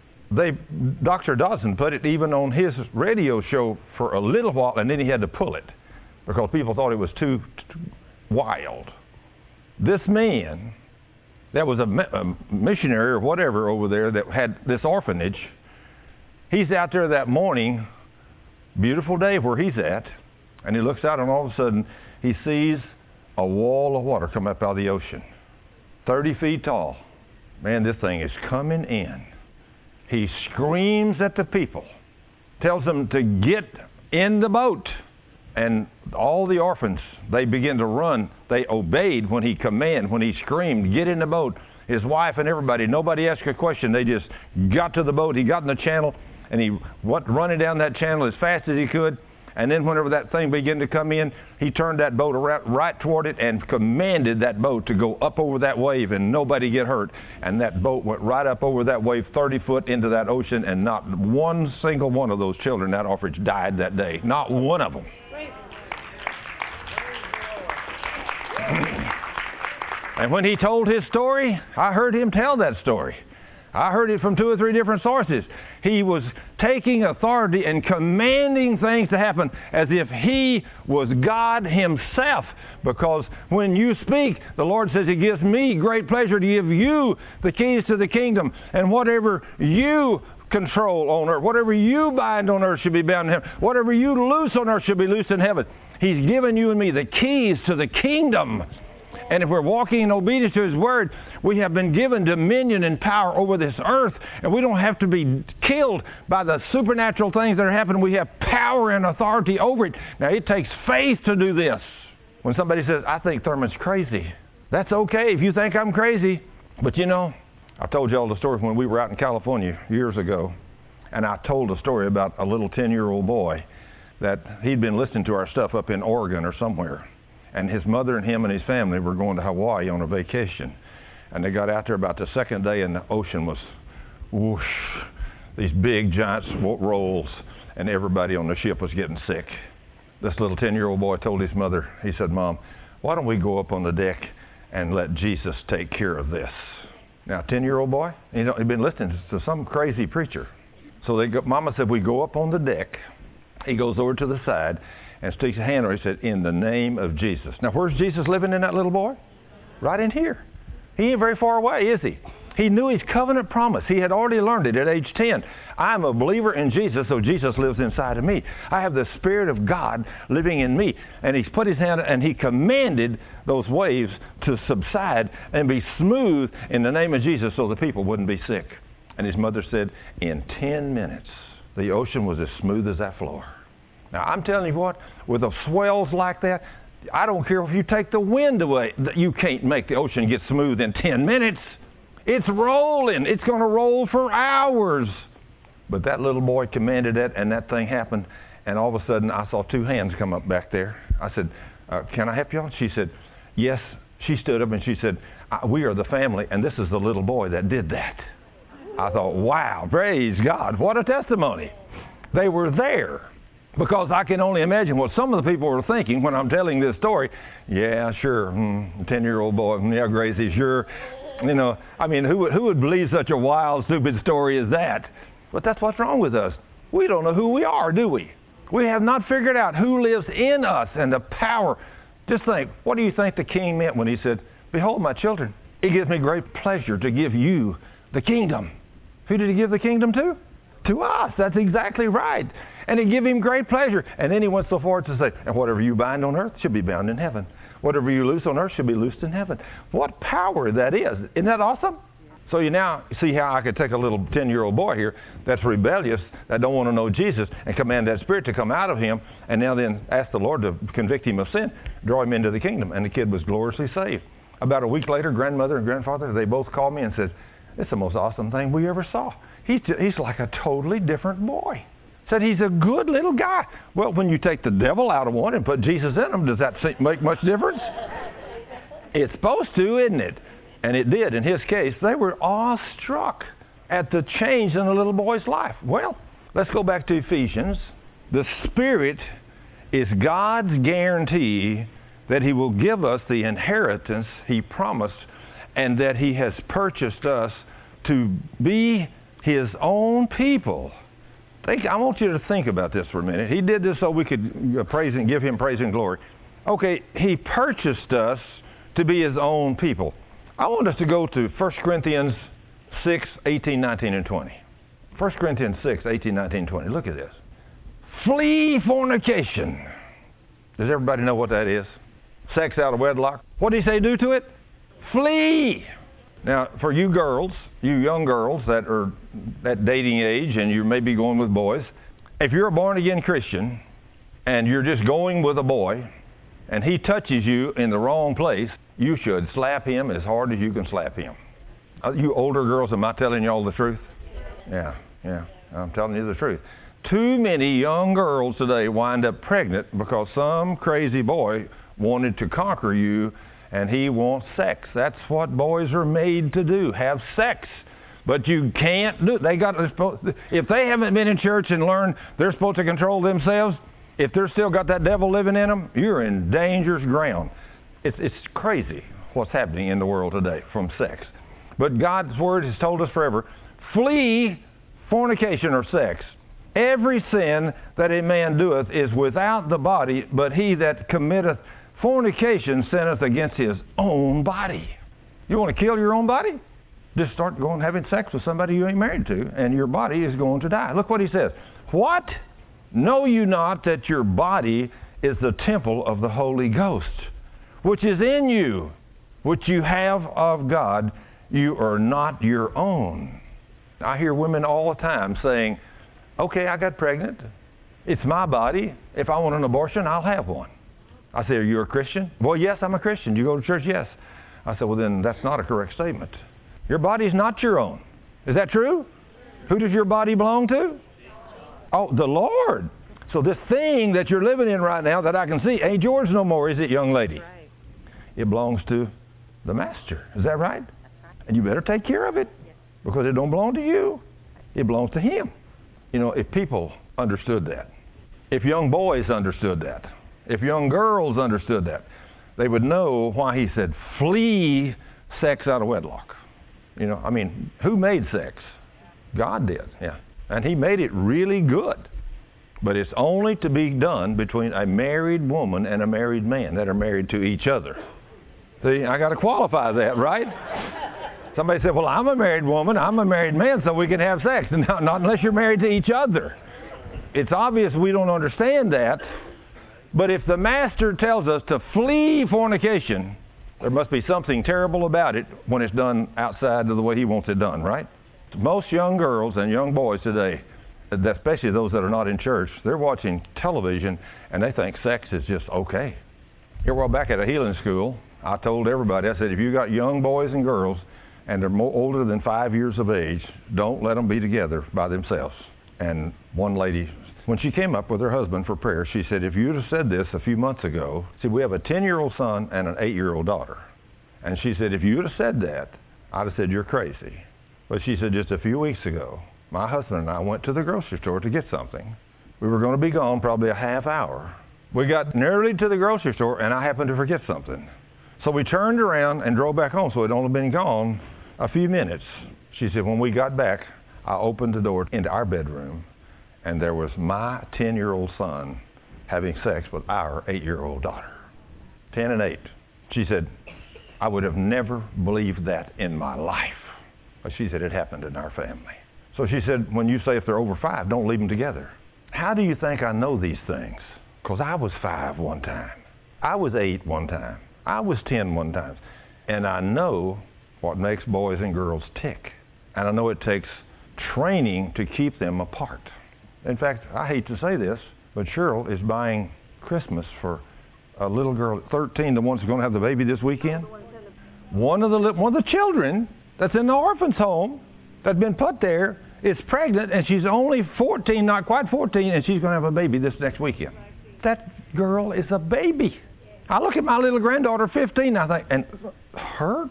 Dr. Dodson put it even on his radio show for a little while, and then he had to pull it because people thought it was too wild. This man that was a missionary or whatever over there that had this orphanage, he's out there that morning, beautiful day where he's at, and he looks out and all of a sudden he sees a wall of water come up out of the ocean, 30 feet tall. Man, this thing is coming in. He screams at the people, tells them to get in the boat. And all the orphans, they begin to run. They obeyed when he commanded, when he screamed, get in the boat. His wife and everybody, nobody asked a question. They just got to the boat. He got in the channel, and he went running down that channel as fast as he could. And then whenever that thing began to come in, he turned that boat around right toward it and commanded that boat to go up over that wave and nobody get hurt. And that boat went right up over that wave, 30 foot into that ocean, and not one single one of those children in that orphanage died that day. Not one of them. And when he told his story, I heard him tell that story. I heard it from 2 or 3 different sources. He was taking authority and commanding things to happen as if he was God himself. Because when you speak, the Lord says he gives me great pleasure to give you the keys to the kingdom. And whatever you control on earth, whatever you bind on earth should be bound in heaven. Whatever you loose on earth should be loosed in heaven. He's given you and me the keys to the kingdom. And if we're walking in obedience to his word, we have been given dominion and power over this earth. And we don't have to be killed by the supernatural things that are happening. We have power and authority over it. Now, it takes faith to do this. When somebody says, I think Thurman's crazy, that's okay if you think I'm crazy. But you know, I told you all the story when we were out in California years ago. And I told a story about a little 10-year-old boy that he'd been listening to our stuff up in Oregon or somewhere. And his mother and him and his family were going to Hawaii on a vacation. And they got out there about the second day and the ocean was whoosh, these big giant rolls, and everybody on the ship was getting sick. This little 10-year-old boy told his mother, he said, Mom, why don't we go up on the deck and let Jesus take care of this? Now, 10-year-old boy, you know, he'd been listening to some crazy preacher. So Mama said, we go up on the deck. He goes over to the side and sticks a hand on it. He said, in the name of Jesus. Now, where's Jesus living in that little boy? Right in here. He ain't very far away, is he? He knew his covenant promise. He had already learned it at age 10. I'm a believer in Jesus, so Jesus lives inside of me. I have the Spirit of God living in me. And he's put his hand and he commanded those waves to subside and be smooth in the name of Jesus so the people wouldn't be sick. And his mother said, in 10 minutes, the ocean was as smooth as that floor. Now, I'm telling you what, with the swells like that, I don't care if you take the wind away, you can't make the ocean get smooth in 10 minutes. It's rolling. It's going to roll for hours. But that little boy commanded it, and that thing happened, and all of a sudden I saw 2 hands come up back there. I said, can I help y'all? She said, yes. She stood up and she said, we are the family, and this is the little boy that did that. I thought, wow, praise God, what a testimony. They were there. Because I can only imagine what some of the people were thinking when I'm telling this story. Yeah, sure, 10-year-old boy, yeah, Gracie, sure. You know, I mean, who would believe such a wild, stupid story as that? But that's what's wrong with us. We don't know who we are, do we? We have not figured out who lives in us and the power. Just think, what do you think the king meant when he said, behold, my children, it gives me great pleasure to give you the kingdom. Who did he give the kingdom to? To us. That's exactly right. And it gave him great pleasure. And then he went so far to say, and whatever you bind on earth should be bound in heaven. Whatever you loose on earth should be loosed in heaven. What power that is. Isn't that awesome? So you now see how I could take a little 10-year-old boy here that's rebellious, that don't want to know Jesus, and command that spirit to come out of him, and now then ask the Lord to convict him of sin, draw him into the kingdom. And the kid was gloriously saved. About a week later, grandmother and grandfather, they both called me and said, it's the most awesome thing we ever saw. He's like a totally different boy. Said he's a good little guy. Well, when you take the devil out of one and put Jesus in him, does that make much difference? It's supposed to, isn't it? And it did in his case. They were awestruck at the change in the little boy's life. Well, let's go back to Ephesians. The Spirit is God's guarantee that he will give us the inheritance he promised and that he has purchased us to be his own people. I want you to think about this for a minute. He did this so we could praise and give him praise and glory. Okay, he purchased us to be his own people. I want us to go to 1 Corinthians 6, 18, 19, and 20. 1 Corinthians 6, 18, 19, 20. Look at this. Flee fornication. Does everybody know what that is? Sex out of wedlock. What did he say do to it? Flee. Now, for you girls, you young girls that are at dating age and you may be going with boys, if you're a born-again Christian and you're just going with a boy and he touches you in the wrong place, you should slap him as hard as you can slap him. You older girls, am I telling you all the truth? Yeah, I'm telling you the truth. Too many young girls today wind up pregnant because some crazy boy wanted to conquer you and he wants sex. That's what boys are made to do, have sex. But you can't do it. If they haven't been in church and learned they're supposed to control themselves, if they're still got that devil living in them, you're in dangerous ground. It's crazy what's happening in the world today from sex. But God's Word has told us forever, flee fornication or sex. Every sin that a man doeth is without the body, but he that committeth fornication sinneth against his own body. You want to kill your own body? Just start going having sex with somebody you ain't married to, and your body is going to die. Look what he says. What? Know you not that your body is the temple of the Holy Ghost, which is in you, which you have of God? You are not your own. I hear women all the time saying, okay, I got pregnant. It's my body. If I want an abortion, I'll have one. I say, are you a Christian? Well, yes, I'm a Christian. Do you go to church? Yes. I said, well, then that's not a correct statement. Your body's not your own. Is that true? Who does your body belong to? Oh, the Lord. So this thing that you're living in right now that I can see ain't yours no more, is it, young lady? That's right. It belongs to the Master. Is that right? That's right. And you better take care of it because it don't belong to you. It belongs to Him. You know, if people understood that, if young boys understood that, if young girls understood that, they would know why He said, flee sex out of wedlock. You know, I mean, who made sex? God did, yeah. And He made it really good. But it's only to be done between a married woman and a married man that are married to each other. See, I got to qualify that, right? Somebody said, well, I'm a married woman, I'm a married man, so we can have sex. Not unless you're married to each other. It's obvious we don't understand that. But if the Master tells us to flee fornication, there must be something terrible about it when it's done outside of the way He wants it done, right? Most young girls and young boys today, especially those that are not in church, they're watching television and they think sex is just okay. Here, well, back at a healing school, I told everybody, I said, if you got young boys and girls and they're more older than 5 years of age, don't let them be together by themselves. And one lady, when she came up with her husband for prayer, she said, if you'd have said this a few months ago, see, we have a 10-year-old son and an 8-year-old daughter. And she said, if you'd have said that, I'd have said, you're crazy. But she said, just a few weeks ago, my husband and I went to the grocery store to get something. We were going to be gone probably a half hour. We got nearly to the grocery store, and I happened to forget something. So we turned around and drove back home, so it only been gone a few minutes. She said, when we got back, I opened the door into our bedroom, and there was my 10-year-old son having sex with our 8-year-old daughter. 10 and 8. She said, I would have never believed that in my life. But she said it happened in our family. So she said, when you say if they're over 5, don't leave them together. How do you think I know these things? Because I was 5 one time. I was 8 one time. I was 10 one time. And I know what makes boys and girls tick. And I know it takes training to keep them apart. In fact, I hate to say this, but Cheryl is buying Christmas for a little girl at 13, the one who's going to have the baby this weekend. One of the children that's in the orphan's home that's been put there is pregnant, and she's only 14, not quite 14, and she's going to have a baby this next weekend. That girl is a baby. I look at my little granddaughter, 15, I think, and her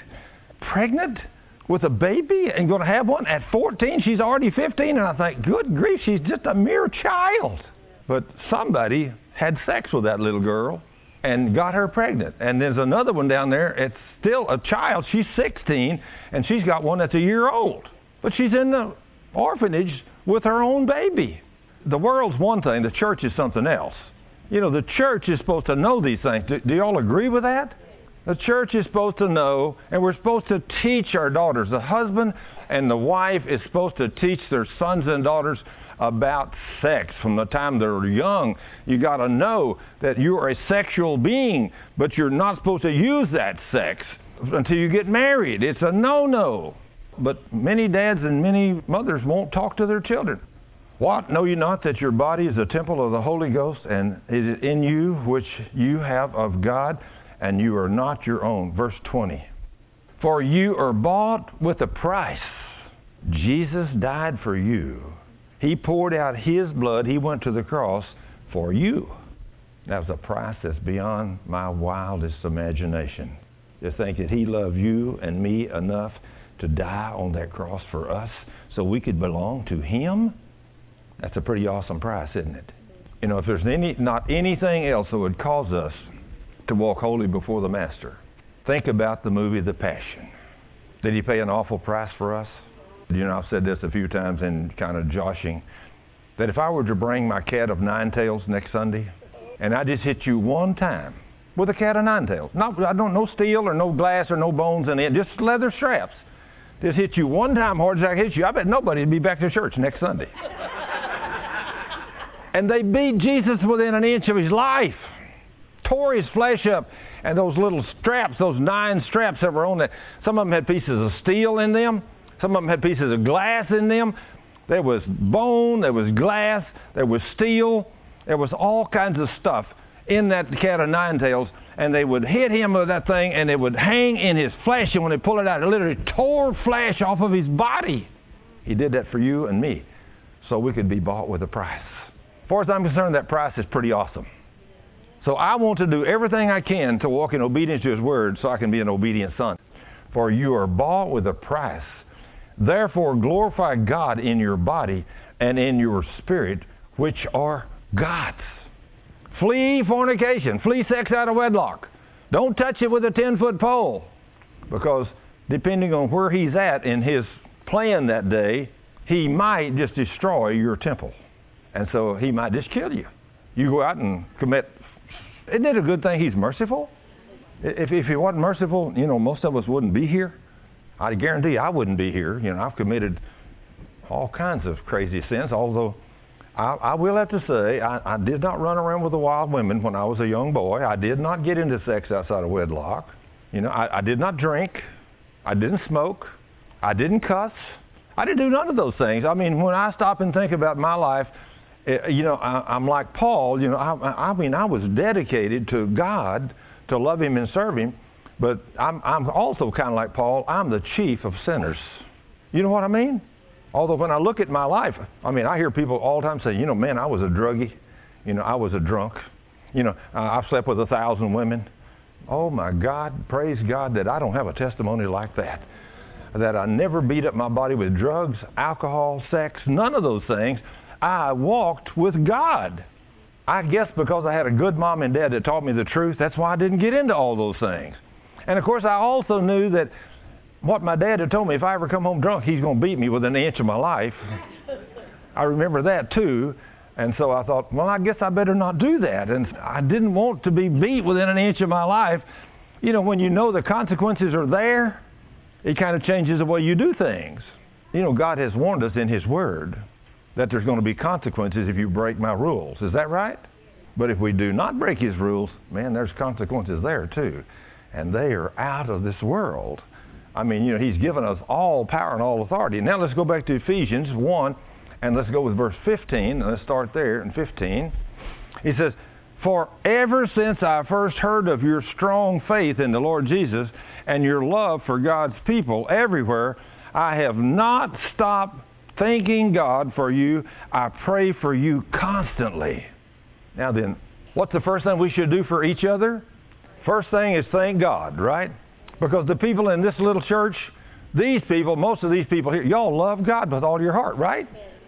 pregnant with a baby and going to have one at 14? She's already 15, and I think, good grief, she's just a mere child. But somebody had sex with that little girl and got her pregnant. And there's another one down there, it's still a child, she's 16, and she's got one that's a year old. But she's in the orphanage with her own baby. The world's one thing, the church is something else. You know, the church is supposed to know these things. Do you all agree with that? The church is supposed to know, and we're supposed to teach our daughters. The husband and the wife is supposed to teach their sons and daughters about sex from the time they're young. You got to know that you're a sexual being, but you're not supposed to use that sex until you get married. It's a no-no. But many dads and many mothers won't talk to their children. What? Know you not that your body is a temple of the Holy Ghost, and it is in you which you have of God, and you are not your own. Verse 20. For you are bought with a price. Jesus died for you. He poured out His blood. He went to the cross for you. That was a price that's beyond my wildest imagination. To think that He loved you and me enough to die on that cross for us so we could belong to Him. That's a pretty awesome price, isn't it? You know, if there's not anything else that would cause us to walk holy before the Master, think about the movie The Passion. Did He pay an awful price for us? You know, I've said this a few times in kind of joshing, that if I were to bring my cat of nine tails next Sunday, and I just hit you one time with a cat of nine tails, no steel or no glass or no bones in it, just leather straps, just hit you one time hard as I hit you, I bet nobody would be back to church next Sunday. And they beat Jesus within an inch of His life, tore His flesh up, and those little straps, those 9 straps that were on that, some of them had pieces of steel in them, some of them had pieces of glass in them. There was bone, there was glass, there was steel, there was all kinds of stuff in that cat of nine tails, and they would hit Him with that thing, and it would hang in His flesh, and when they pulled it out, it literally tore flesh off of His body. He did that for you and me, so we could be bought with a price. As far as I'm concerned, that price is pretty awesome. So I want to do everything I can to walk in obedience to His Word so I can be an obedient son. For you are bought with a price. Therefore glorify God in your body and in your spirit, which are God's. Flee fornication. Flee sex out of wedlock. Don't touch it with a 10-foot pole, because depending on where he's at in his plan that day, he might just destroy your temple. And so he might just kill you. You go out and commit. Isn't it a good thing He's merciful? If He wasn't merciful, you know, most of us wouldn't be here. I guarantee I wouldn't be here. You know, I've committed all kinds of crazy sins, although I will have to say I did not run around with the wild women when I was a young boy. I did not get into sex outside of wedlock. You know, I did not drink. I didn't smoke. I didn't cuss. I didn't do none of those things. I mean, when I stop and think about my life, you know, I'm like Paul. You know, I mean, I was dedicated to God to love Him and serve Him, but I'm also kind of like Paul. I'm the chief of sinners. You know what I mean? Although when I look at my life, I mean, I hear people all the time say, you know, man, I was a druggie. You know, I was a drunk. You know, I've slept with 1,000 women. Oh, my God, praise God that I don't have a testimony like that. That I never beat up my body with drugs, alcohol, sex, none of those things. I walked with God. I guess because I had a good mom and dad that taught me the truth, that's why I didn't get into all those things. And, of course, I also knew that what my dad had told me, if I ever come home drunk, he's going to beat me within an inch of my life. I remember that, too. And so I thought, well, I guess I better not do that. And I didn't want to be beat within an inch of my life. You know, when you know the consequences are there, it kind of changes the way you do things. You know, God has warned us in His Word that there's going to be consequences if you break my rules. Is that right? But if we do not break His rules, man, there's consequences there, too. And they are out of this world. I mean, you know, He's given us all power and all authority. Now let's go back to Ephesians 1, and let's go with verse 15. And let's start there in 15. He says, for ever since I first heard of your strong faith in the Lord Jesus and your love for God's people everywhere, I have not stopped thanking God for you. I pray for you constantly. Now then, what's the first thing we should do for each other? First thing is thank God, right? Because the people in this little church, these people, most of these people here, y'all love God with all your heart, right?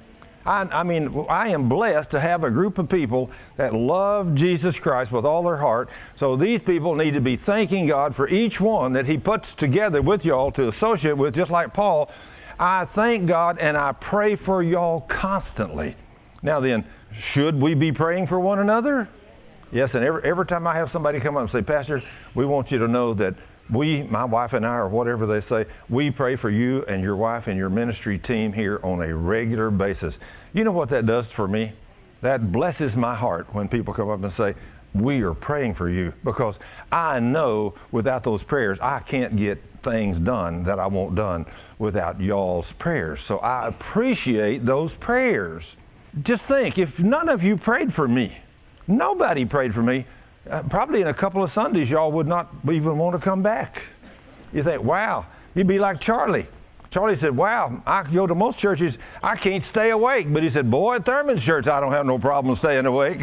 I mean, I am blessed to have a group of people that love Jesus Christ with all their heart. So these people need to be thanking God for each one that He puts together with y'all to associate with, just like Paul. I thank God and I pray for y'all constantly. Now then, should we be praying for one another? Yes, and every time I have somebody come up and say, Pastor, we want you to know that my wife and I, or whatever they say, we pray for you and your wife and your ministry team here on a regular basis. You know what that does for me? That blesses my heart when people come up and say, we are praying for you, because I know without those prayers, I can't get things done that I want done without y'all's prayers. So I appreciate those prayers. Just think, if none of you prayed for me, nobody prayed for me, probably in a couple of Sundays, y'all would not even want to come back. You think, wow, you'd be like Charlie. Charlie said, wow, I go to most churches, I can't stay awake. But he said, boy, at Thurman's church, I don't have no problem staying awake.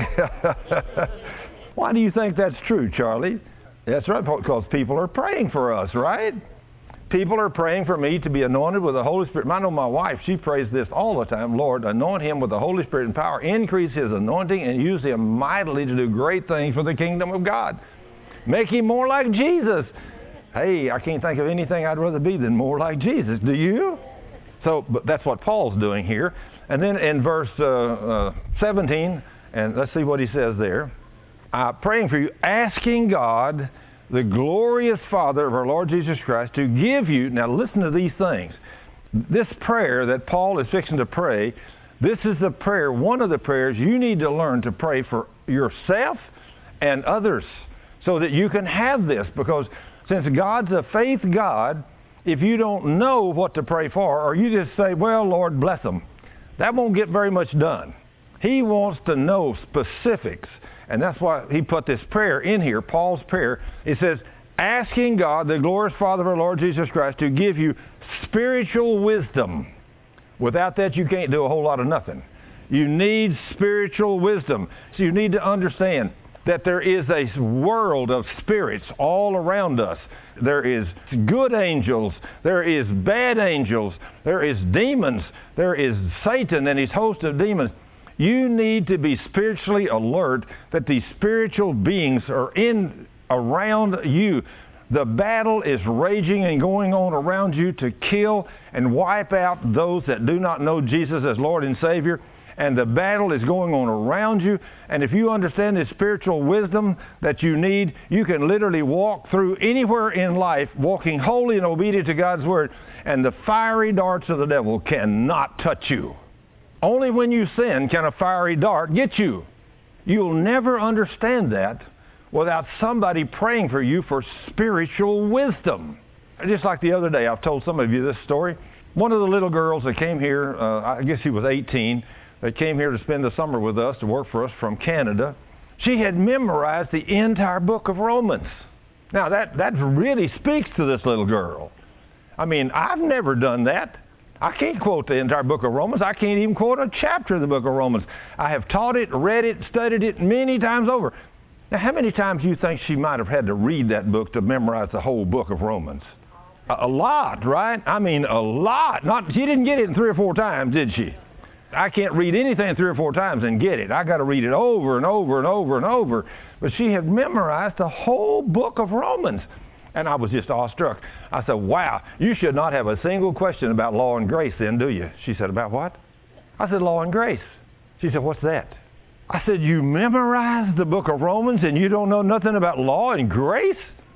Why do you think that's true, Charlie? That's right, because people are praying for us, right? People are praying for me to be anointed with the Holy Spirit. I know my wife, she prays this all the time. Lord, anoint him with the Holy Spirit and power, increase his anointing, and use him mightily to do great things for the kingdom of God. Make him more like Jesus. Hey, I can't think of anything I'd rather be than more like Jesus. Do you? So, but that's what Paul's doing here. And then in verse 17, and let's see what he says there. Praying for you, asking God, the glorious Father of our Lord Jesus Christ, to give you, now listen to these things. This prayer that Paul is fixing to pray, this is the prayer, one of the prayers you need to learn to pray for yourself and others so that you can have this. Because since God's a faith God, if you don't know what to pray for, or you just say, well, Lord, bless them, that won't get very much done. He wants to know specifics. And that's why he put this prayer in here, Paul's prayer. It says, asking God, the glorious Father of our Lord Jesus Christ, to give you spiritual wisdom. Without that, you can't do a whole lot of nothing. You need spiritual wisdom. So you need to understand that there is a world of spirits all around us. There is good angels. There is bad angels. There is demons. There is Satan and his host of demons. You need to be spiritually alert that these spiritual beings are around you. The battle is raging and going on around you to kill and wipe out those that do not know Jesus as Lord and Savior. And the battle is going on around you. And if you understand the spiritual wisdom that you need, you can literally walk through anywhere in life, walking holy and obedient to God's Word, and the fiery darts of the devil cannot touch you. Only when you sin can a fiery dart get you. You'll never understand that without somebody praying for you for spiritual wisdom. Just like the other day, I've told some of you this story. One of the little girls that came here, I guess she was 18, that came here to spend the summer with us, to work for us from Canada, she had memorized the entire book of Romans. Now, that really speaks to this little girl. I mean, I've never done that. I can't quote the entire book of Romans. I can't even quote a chapter of the book of Romans. I have taught it, read it, studied it many times over. Now, how many times do you think she might have had to read that book to memorize the whole book of Romans? A lot, right? I mean, a lot. She didn't get it in 3 or 4 times, did she? I can't read anything 3 or 4 times and get it. I got to read it over and over and over and over. But she had memorized the whole book of Romans. And I was just awestruck. I said, wow, you should not have a single question about law and grace then, do you? She said, about what? I said, law and grace. She said, what's that? I said, you memorized the book of Romans and you don't know nothing about law and grace?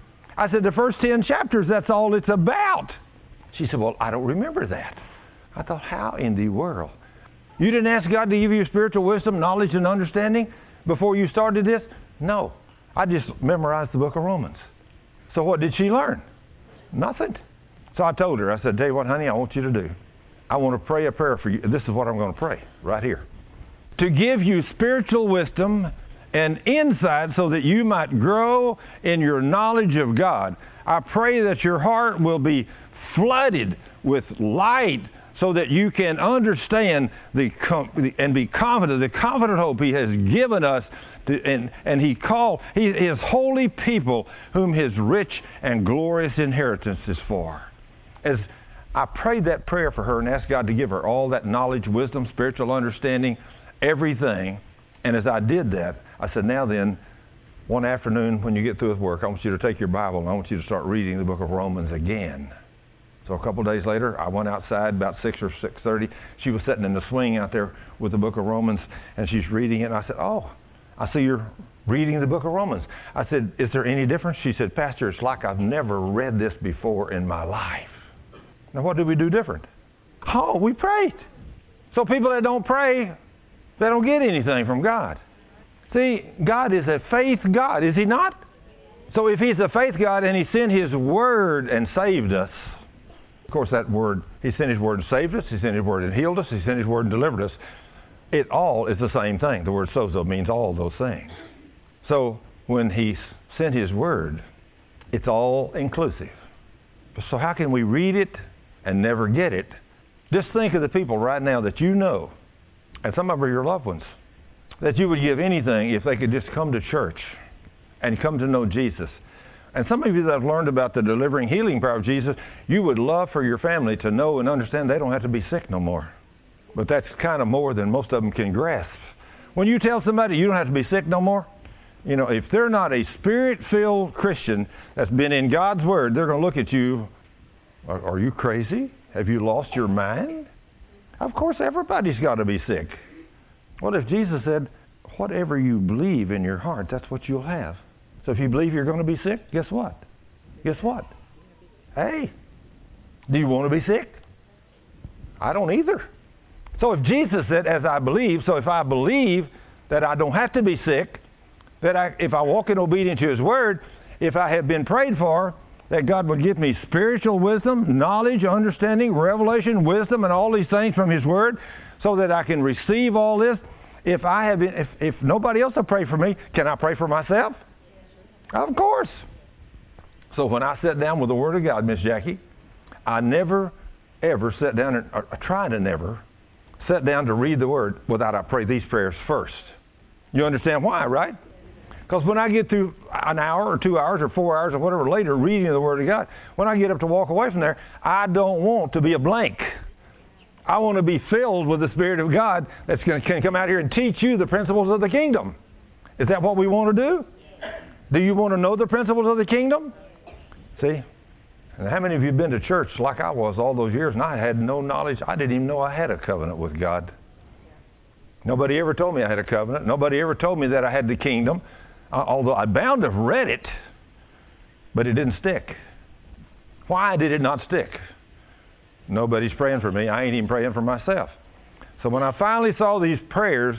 I said, the first 10 chapters, that's all it's about. She said, well, I don't remember that. I thought, how in the world? You didn't ask God to give you spiritual wisdom, knowledge, and understanding before you started this? No. I just memorized the book of Romans. So what did she learn? Nothing. So I told her, I said, tell you what, honey, I want you to do. I want to pray a prayer for you. This is what I'm going to pray right here. To give you spiritual wisdom and insight so that you might grow in your knowledge of God. I pray that your heart will be flooded with light so that you can understand and be confident, the confident hope He has given us. And He called His holy people whom His rich and glorious inheritance is for. As I prayed that prayer for her and asked God to give her all that knowledge, wisdom, spiritual understanding, everything, and as I did that, I said, now then, one afternoon when you get through with work, I want you to take your Bible and I want you to start reading the book of Romans again. So a couple of days later, I went outside about 6 or 6:30. She was sitting in the swing out there with the book of Romans, and she's reading it, and I said, oh, I see you're reading the book of Romans. I said, is there any difference? She said, Pastor, it's like I've never read this before in my life. Now, what did we do different? Oh, we prayed. So people that don't pray, they don't get anything from God. See, God is a faith God, is He not? So if He's a faith God and He sent His Word and saved us, of course that Word, He sent His Word and saved us, He sent His Word and healed us, He sent His Word and delivered us. It all is the same thing. The word sozo means all those things. So when He sent His Word, it's all inclusive. So how can we read it and never get it? Just think of the people right now that you know, and some of them are your loved ones, that you would give anything if they could just come to church and come to know Jesus. And some of you that have learned about the delivering, healing power of Jesus, you would love for your family to know and understand they don't have to be sick no more. But that's kind of more than most of them can grasp. When you tell somebody you don't have to be sick no more, you know, if they're not a Spirit-filled Christian that's been in God's Word, they're going to look at you, are you crazy? Have you lost your mind? Of course, everybody's got to be sick. What if Jesus said, whatever you believe in your heart, that's what you'll have. So if you believe you're going to be sick, guess what? Guess what? Hey, do you want to be sick? I don't either. So if Jesus said, as I believe, so if I believe that I don't have to be sick, that if I walk in obedience to His Word, if I have been prayed for, that God would give me spiritual wisdom, knowledge, understanding, revelation, wisdom, and all these things from His Word, so that I can receive all this. If nobody else will pray for me, can I pray for myself? Of course. So when I sat down with the Word of God, Miss Jackie, I never, ever sat down, and I try to never sit down to read the Word without I pray these prayers first. You understand why, right? Because when I get through an hour or 2 hours or 4 hours or whatever later reading the Word of God, when I get up to walk away from there, I don't want to be a blank. I want to be filled with the Spirit of God that's going to come out here and teach you the principles of the kingdom. Is that what we want to do? Do you want to know the principles of the kingdom? See? And how many of you have been to church like I was all those years and I had no knowledge? I didn't even know I had a covenant with God. Nobody ever told me I had a covenant. Nobody ever told me that I had the kingdom. Although I bound to have read it, but it didn't stick. Why did it not stick? Nobody's praying for me. I ain't even praying for myself. So when I finally saw these prayers,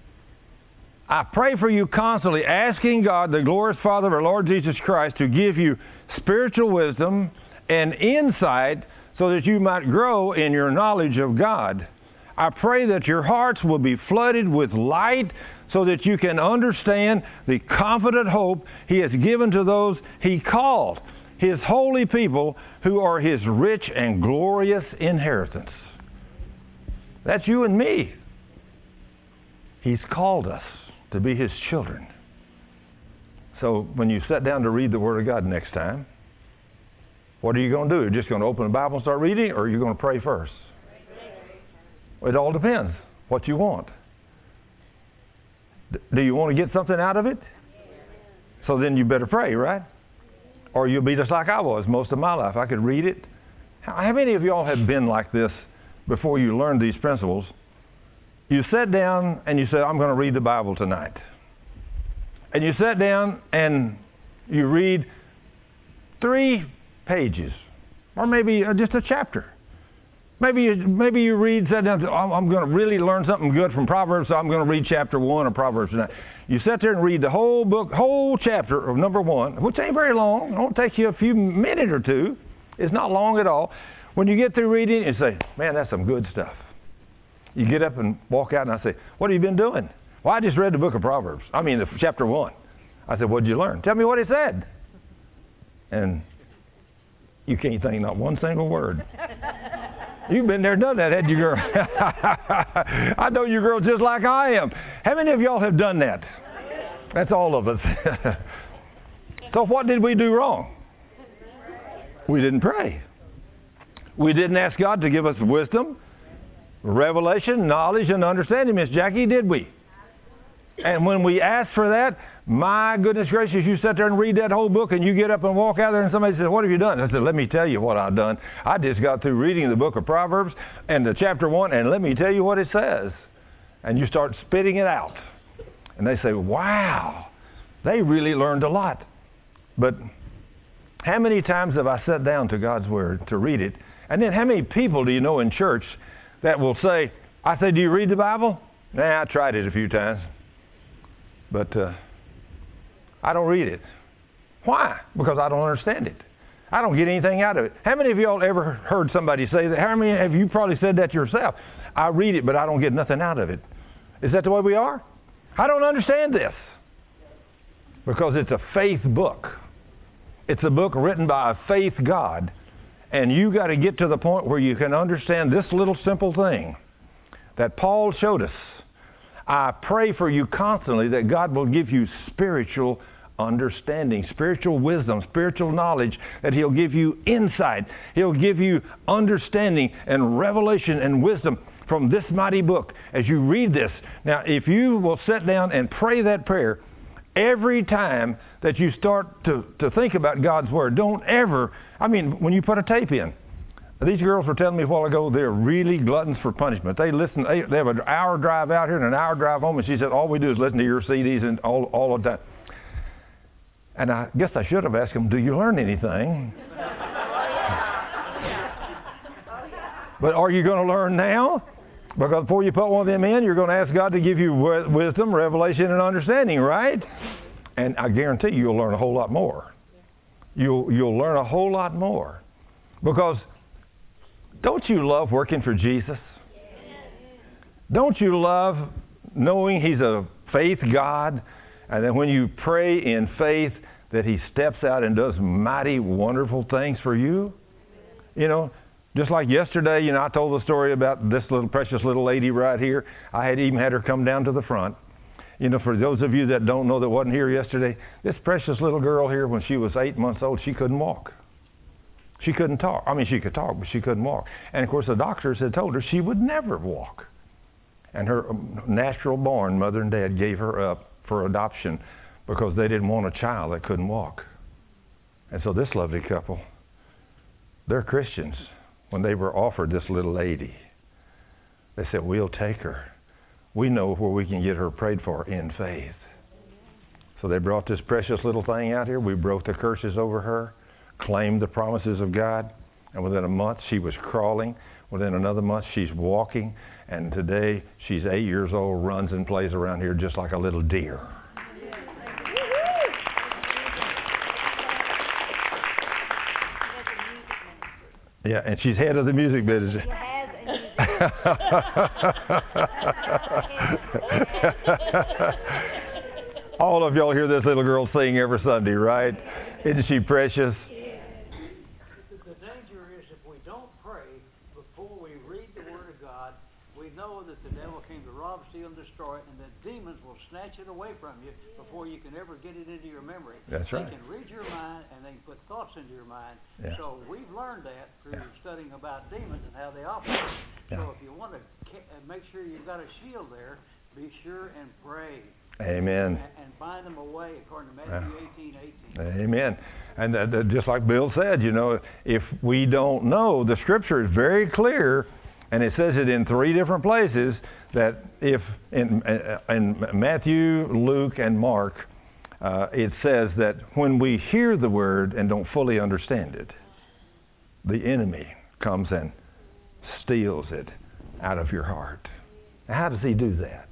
I pray for you constantly, asking God, the glorious Father of our Lord Jesus Christ, to give you spiritual wisdom and insight so that you might grow in your knowledge of God. I pray that your hearts will be flooded with light so that you can understand the confident hope He has given to those He called, His holy people who are His rich and glorious inheritance. That's you and me. He's called us to be His children. So when you sit down to read the Word of God next time, what are you going to do? You're just going to open the Bible and start reading, or are you going to pray first? It all depends what you want. Do you want to get something out of it? So then you better pray, right? Or you'll be just like I was most of my life. I could read it. How many of y'all have been like this before you learned these principles? You sat down and you said, I'm going to read the Bible tonight. And you sat down and you read 3 pages, or maybe just a chapter. Maybe you read, sat down, I'm going to really learn something good from Proverbs, so I'm going to read chapter 1 of Proverbs tonight. You sit there and read the whole book, whole chapter of number 1, which ain't very long. It'll take you a few minutes or two. It's not long at all. When you get through reading, you say, man, that's some good stuff. You get up and walk out, and I say, what have you been doing? Well, I just read the book of Proverbs. Chapter 1. I said, what did you learn? Tell me what it said. And you can't think not one single word. You've been there and done that, hadn't you, girl? I know you girls just like I am. How many of y'all have done that? That's all of us. So what did we do wrong? We didn't pray. We didn't ask God to give us wisdom, revelation, knowledge, and understanding, Miss Jackie, did we? And when we asked for that, my goodness gracious, you sit there and read that whole book and you get up and walk out there and somebody says, what have you done? I said, let me tell you what I've done. I just got through reading the book of Proverbs and the chapter 1, and let me tell you what it says. And you start spitting it out. And they say, wow, they really learned a lot. But how many times have I sat down to God's Word to read it? And then how many people do you know in church that will say, I say, do you read the Bible? Nah, I tried it a few times. But I don't read it. Why? Because I don't understand it. I don't get anything out of it. How many of y'all ever heard somebody say that? How many have you probably said that yourself? I read it, but I don't get nothing out of it. Is that the way we are? I don't understand this. Because it's a faith book. It's a book written by a faith God. And you got to get to the point where you can understand this little simple thing that Paul showed us. I pray for you constantly that God will give you spiritual understanding, spiritual wisdom, spiritual knowledge, that He'll give you insight. He'll give you understanding and revelation and wisdom from this mighty book as you read this. Now, if you will sit down and pray that prayer every time that you start to think about God's Word, don't ever, when you put a tape in. These girls were telling me a while ago they're really gluttons for punishment. They have an hour drive out here and an hour drive home, and she said, all we do is listen to your CDs and all the time. And I guess I should have asked them, do you learn anything? But are you going to learn now? Because before you put one of them in, you're going to ask God to give you wisdom, revelation, and understanding, right? And I guarantee you'll learn a whole lot more. You'll learn a whole lot more. Because don't you love working for Jesus? Don't you love knowing He's a faith God? And then when you pray in faith, that He steps out and does mighty, wonderful things for you. You know, just like yesterday, I told the story about this little precious little lady right here. I had even had her come down to the front. For those of you that don't know that wasn't here yesterday, this precious little girl here, when she was 8 months old, she couldn't walk. She couldn't talk. She could talk, but she couldn't walk. And, of course, the doctors had told her she would never walk. And her natural born mother and dad gave her up for adoption because they didn't want a child that couldn't walk. And so this lovely couple, they're Christians. When they were offered this little lady, they said, we'll take her. We know where we can get her prayed for in faith. So they brought this precious little thing out here. We broke the curses over her, claimed the promises of God, and within a month she was crawling. Within another month she's walking, and today she's 8 years old, runs and plays around here just like a little deer. Yeah, and she's head of the music business. All of y'all hear this little girl sing every Sunday, right? Isn't she precious? The danger is if we don't pray before we read the Word of God, we know that the devil came to rob, steal, and destroy it, and that demons will snatch it away from you before you can ever get it into your memory. That's right. They can read your mind, and they can put thoughts into your mind. Yeah. So we've learned that through studying about demons and how they operate. Yeah. So if you want to make sure you've got a shield there, be sure and pray. Amen. And bind them away, according to Matthew 18:18. Amen. And just like Bill said, if we don't know, the Scripture is very clear, and it says it in 3 different places, that if in Matthew, Luke, and Mark, it says that when we hear the Word and don't fully understand it, the enemy comes and steals it out of your heart. Now, how does he do that?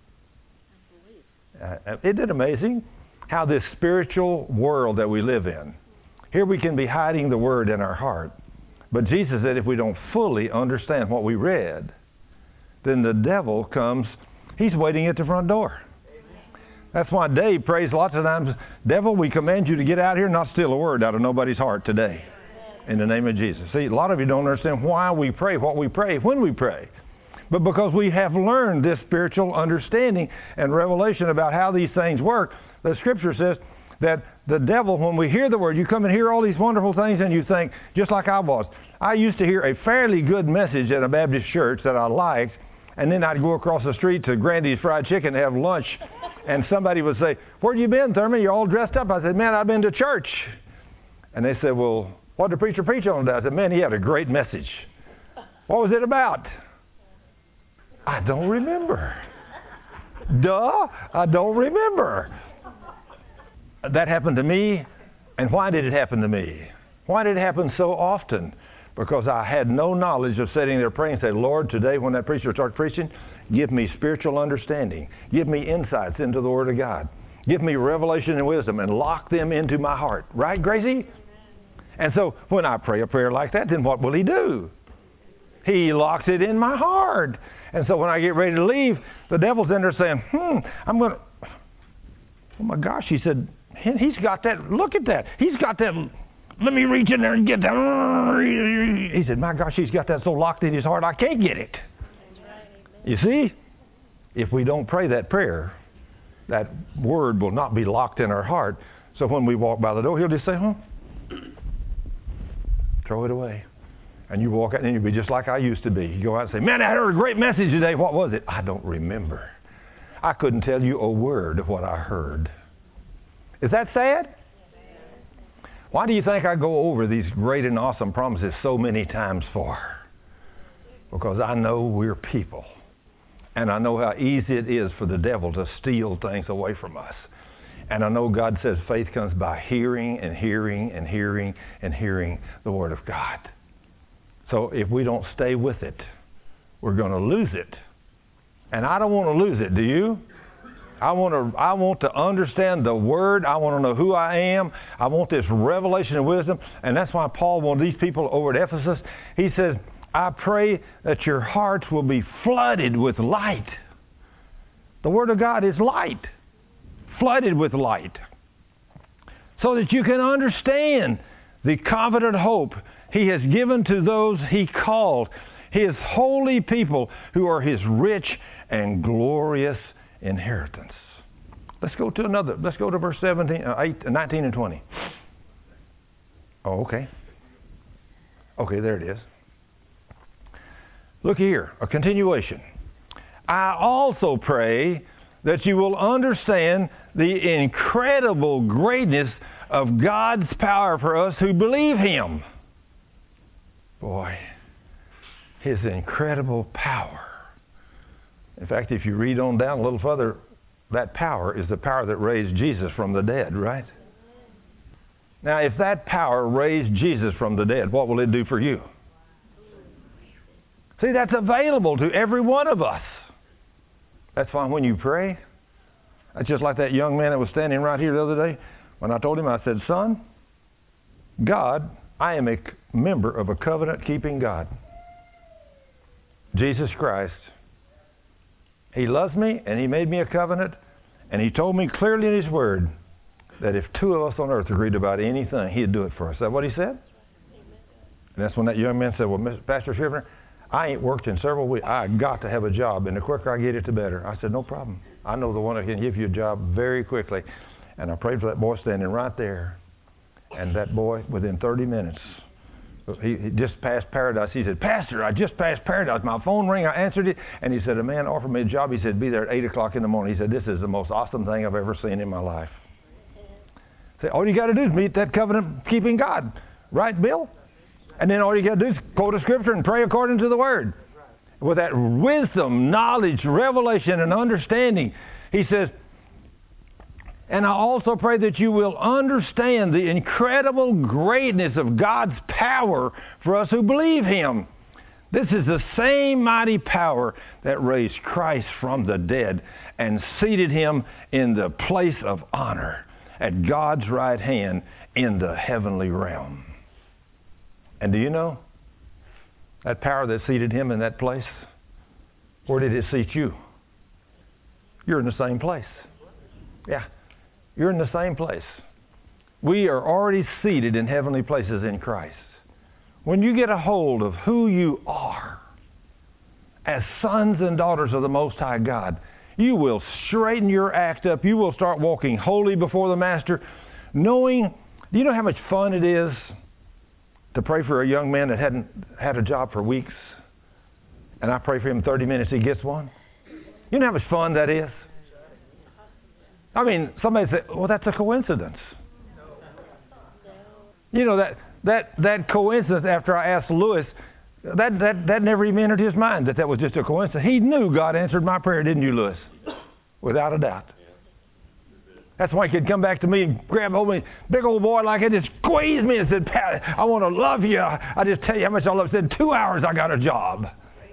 Isn't it amazing how this spiritual world that we live in, here we can be hiding the Word in our heart, but Jesus said if we don't fully understand what we read, then the devil comes, he's waiting at the front door. That's why Dave prays lots of times, devil, we command you to get out here and not steal a word out of nobody's heart today. In the name of Jesus. See, a lot of you don't understand why we pray, what we pray, when we pray. But because we have learned this spiritual understanding and revelation about how these things work, the Scripture says that the devil, when we hear the Word, you come and hear all these wonderful things and you think, just like I was. I used to hear a fairly good message at a Baptist church that I liked, and then I'd go across the street to Grandy's Fried Chicken to have lunch, and somebody would say, where you been, Thurman? You're all dressed up. I said, man, I've been to church. And they said, well, what did the preacher preach on today? I said, man, he had a great message. What was it about? I don't remember. Duh, I don't remember. That happened to me. And why did it happen to me? Why did it happen so often? Because I had no knowledge of sitting there praying and saying, Lord, today when that preacher starts preaching, give me spiritual understanding. Give me insights into the Word of God. Give me revelation and wisdom and lock them into my heart. Right, Gracie? And so when I pray a prayer like that, then what will He do? He locks it in my heart. And so when I get ready to leave, the devil's in there saying, I'm going to, oh my gosh, he said, he's got that, look at that. He's got that, let me reach in there and get that. He said, my gosh, he's got that so locked in his heart, I can't get it. You see, if we don't pray that prayer, that word will not be locked in our heart. So when we walk by the door, he'll just say, throw it away. And you walk out and you'll be just like I used to be. You go out and say, man, I heard a great message today. What was it? I don't remember. I couldn't tell you a word of what I heard. Is that sad? Why do you think I go over these great and awesome promises so many times for? Because I know we're people. And I know how easy it is for the devil to steal things away from us. And I know God says faith comes by hearing and hearing and hearing and hearing the Word of God. So if we don't stay with it, we're going to lose it. And I don't want to lose it, do you? I want to understand the Word. I want to know who I am. I want this revelation and wisdom. And that's why Paul wanted these people over at Ephesus. He says, I pray that your hearts will be flooded with light. The Word of God is light. Flooded with light. So that you can understand the confident hope He has given to those He called, His holy people who are His rich and glorious inheritance. Let's go to verse 19 and 20. Oh, okay. Okay, there it is. Look here, a continuation. I also pray that you will understand the incredible greatness of God's power for us who believe Him. Boy, His incredible power. In fact, if you read on down a little further, that power is the power that raised Jesus from the dead, right? Now, if that power raised Jesus from the dead, what will it do for you? See, that's available to every one of us. That's why when you pray, that's just like that young man that was standing right here the other day. When I told him, I said, son, God, I am a member of a covenant-keeping God. Jesus Christ. He loves me, and He made me a covenant, and He told me clearly in His Word that if two of us on earth agreed about anything, He'd do it for us. Is that what He said? And that's when that young man said, well, Pastor Scrivener, I ain't worked in several weeks. I got to have a job, and the quicker I get it, the better. I said, no problem. I know the one that can give you a job very quickly. And I prayed for that boy standing right there. And that boy, within 30 minutes, he just passed Paradise. He said, Pastor, I just passed Paradise. My phone rang. I answered it. And he said, a man offered me a job. He said, be there at 8 o'clock in the morning. He said, this is the most awesome thing I've ever seen in my life. Say, all you got to do is meet that covenant-keeping God. Right, Bill? And then all you got to do is quote a scripture and pray according to the Word. With that wisdom, knowledge, revelation, and understanding, He says, and I also pray that you will understand the incredible greatness of God's power for us who believe Him. This is the same mighty power that raised Christ from the dead and seated Him in the place of honor at God's right hand in the heavenly realm. And do you know, that power that seated Him in that place, where did it seat you? You're in the same place. Yeah. You're in the same place. We are already seated in heavenly places in Christ. When you get a hold of who you are as sons and daughters of the Most High God, you will straighten your act up. You will start walking holy before the Master, knowing, do you know how much fun it is to pray for a young man that hadn't had a job for weeks? And I pray for him 30 minutes, he gets one. You know how much fun that is? I mean, somebody say, well, that's a coincidence. You know, that coincidence after I asked Lewis, that never even entered his mind that was just a coincidence. He knew God answered my prayer, didn't you, Lewis? without a doubt. That's why he could come back to me and grab hold of me, big old boy like it, just squeeze me and said, Pat, I want to love you. I just tell you how much I love you. Said 2 hours I got a job.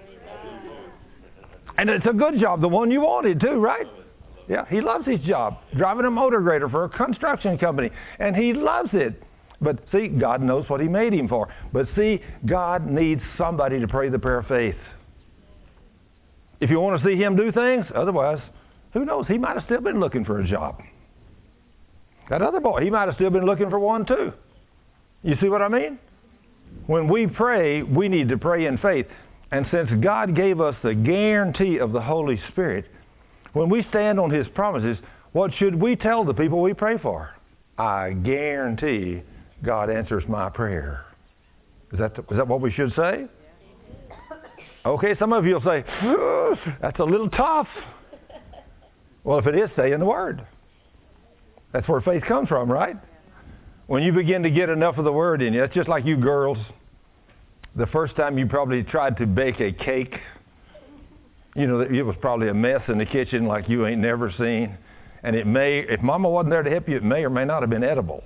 And it's a good job, the one you wanted too, right? Yeah, he loves his job, driving a motor grader for a construction company, and he loves it. But see, God knows what he made him for. But see, God needs somebody to pray the prayer of faith. If you want to see him do things, otherwise, who knows? He might have still been looking for a job. That other boy, he might have still been looking for one too. You see what I mean? When we pray, we need to pray in faith. And since God gave us the guarantee of the Holy Spirit, when we stand on his promises, what should we tell the people we pray for? I guarantee God answers my prayer. Is that what we should say? Okay, some of you will say, that's a little tough. Well, if it is, stay in the Word. That's where faith comes from, right? When you begin to get enough of the Word in you, it's just like you girls. The first time you probably tried to bake a cake, you know, it was probably a mess in the kitchen like you ain't never seen. And it may, if Mama wasn't there to help you, it may or may not have been edible.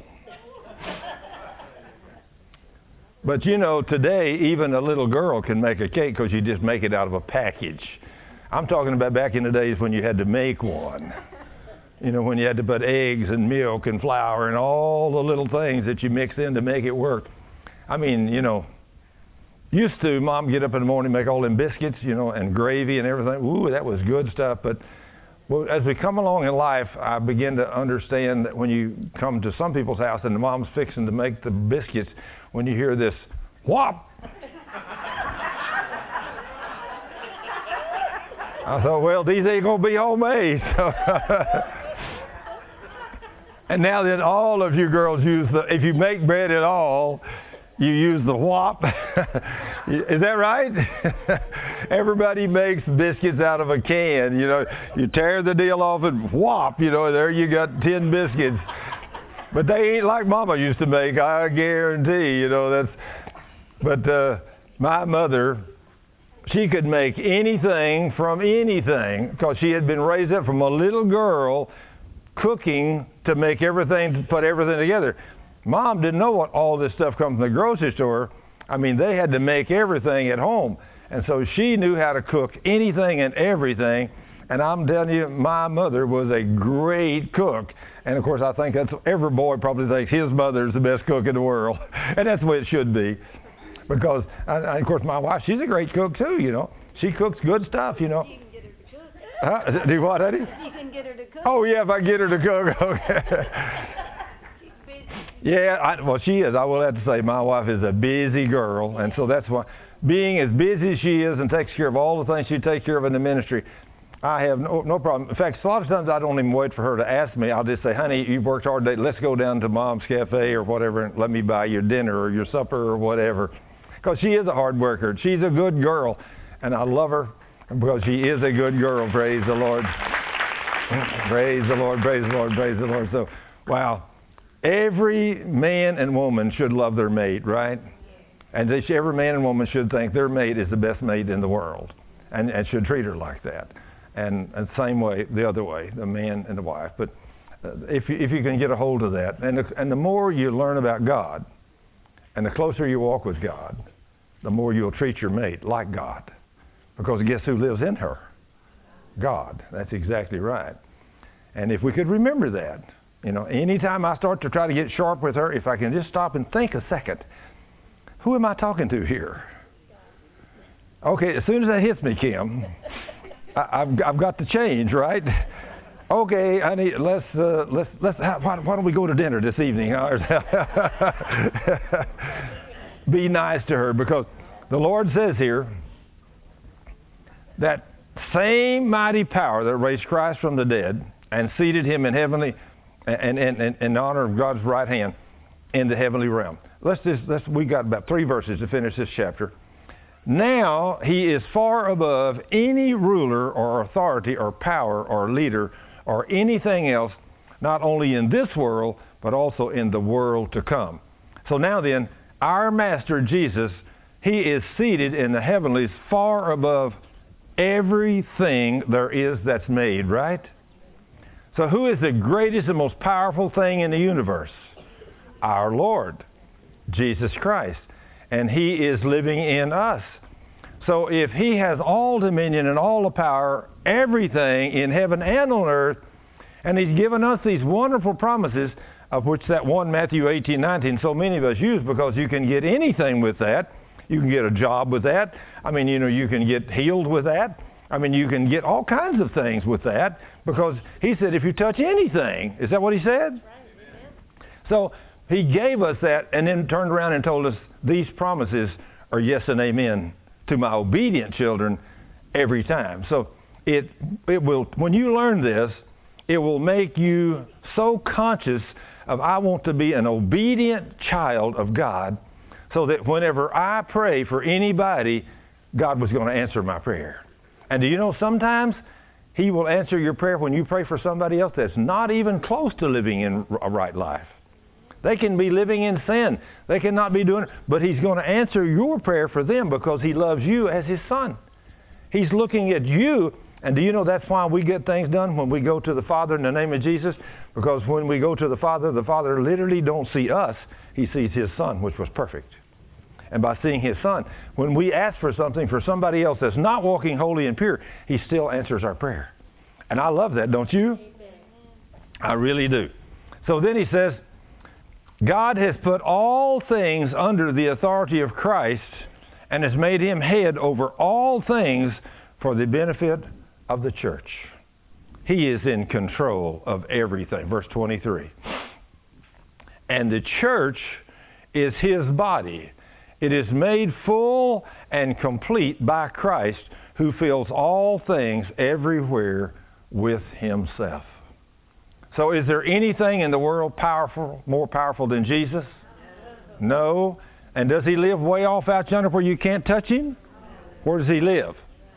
But you know, today, even a little girl can make a cake because you just make it out of a package. I'm talking about back in the days when you had to make one. You know, when you had to put eggs and milk and flour and all the little things that you mix in to make it work. I mean, you know, used to Mom get up in the morning, make all them biscuits, you know, and gravy and everything. Ooh, that was good stuff. But well, as we come along in life, I begin to understand that when you come to some people's house and the mom's fixing to make the biscuits, when you hear this whop, I thought, well, these ain't going to be homemade. So and now that all of you girls use if you make bread at all, you use the whop. Is that right? Everybody makes biscuits out of a can. You know, you tear the deal off and whop, you know, there you got 10 biscuits. But they ain't like Mama used to make, I guarantee, you know, but my mother, she could make anything from anything because she had been raised up from a little girl cooking to make everything, to put everything together. Mom didn't know what all this stuff comes from the grocery store. I mean, they had to make everything at home. And so she knew how to cook anything and everything. And I'm telling you, my mother was a great cook. And of course, I think that's every boy probably thinks his mother's the best cook in the world. And that's the way it should be. Because, of course, my wife, she's a great cook too, you know. She cooks good stuff, you know. You can get her to cook. Do what, Eddie? You can get her to cook. Oh, yeah, if I get her to cook, okay. She's busy. Yeah, well, she is. I will have to say my wife is a busy girl. And so that's why, being as busy as she is and takes care of all the things she takes care of in the ministry, I have no problem. In fact, a lot of times I don't even wait for her to ask me. I'll just say, honey, you've worked hard today. Let's go down to Mom's Cafe or whatever and let me buy your dinner or your supper or whatever. Because she is a hard worker. She's a good girl. And I love her because she is a good girl. Praise the Lord. Praise the Lord. Praise the Lord. Praise the Lord. So, wow. Every man and woman should love their mate, right? And every man and woman should think their mate is the best mate in the world and should treat her like that. And the same way, the other way, the man and the wife. But if you can get a hold of that, and the more you learn about God, and the closer you walk with God, the more you'll treat your mate like God. Because guess who lives in her? God. That's exactly right. And if we could remember that, you know, anytime I start to try to get sharp with her, if I can just stop and think a second, who am I talking to here? Okay, as soon as that hits me, Kim, I've got to change, right? Okay, honey, let's why don't we go to dinner this evening? Be nice to her, because the Lord says here that same mighty power that raised Christ from the dead and seated him in heavenly and in honor of God's right hand in the heavenly realm. We got about 3 verses to finish this chapter. Now he is far above any ruler or authority or power or leader or anything else, not only in this world, but also in the world to come. So now then, our Master Jesus, he is seated in the heavenlies far above everything there is that's made, right? So who is the greatest and most powerful thing in the universe? Our Lord, Jesus Christ. And He is living in us. So if He has all dominion and all the power, everything in heaven and on earth, and He's given us these wonderful promises, of which that one Matthew 18:19 so many of us use, because you can get anything with that. You can get a job with that. I mean, you can get healed with that. I mean, you can get all kinds of things with that, because He said if you touch anything, is that what He said? Right. So He gave us that and then turned around and told us these promises are yes and amen to my obedient children every time. So it will, when you learn this, it will make you so conscious of, I want to be an obedient child of God, so that whenever I pray for anybody, God was going to answer my prayer. And do you know, sometimes He will answer your prayer when you pray for somebody else that's not even close to living in a right life. They can be living in sin. They cannot be doing it. But He's going to answer your prayer for them because He loves you as His son. He's looking at you. And do you know that's why we get things done when we go to the Father in the name of Jesus? Because when we go to the Father literally don't see us. He sees His Son, which was perfect. And by seeing His Son, when we ask for something for somebody else that's not walking holy and pure, He still answers our prayer. And I love that, don't you? I really do. So then He says, God has put all things under the authority of Christ and has made Him head over all things for the benefit of the church. He is in control of everything. Verse 23. And the church is His body. It is made full and complete by Christ, who fills all things everywhere with Himself. So is there anything in the world more powerful than Jesus? No. And does He live way off out yonder where you can't touch Him? Where does He live?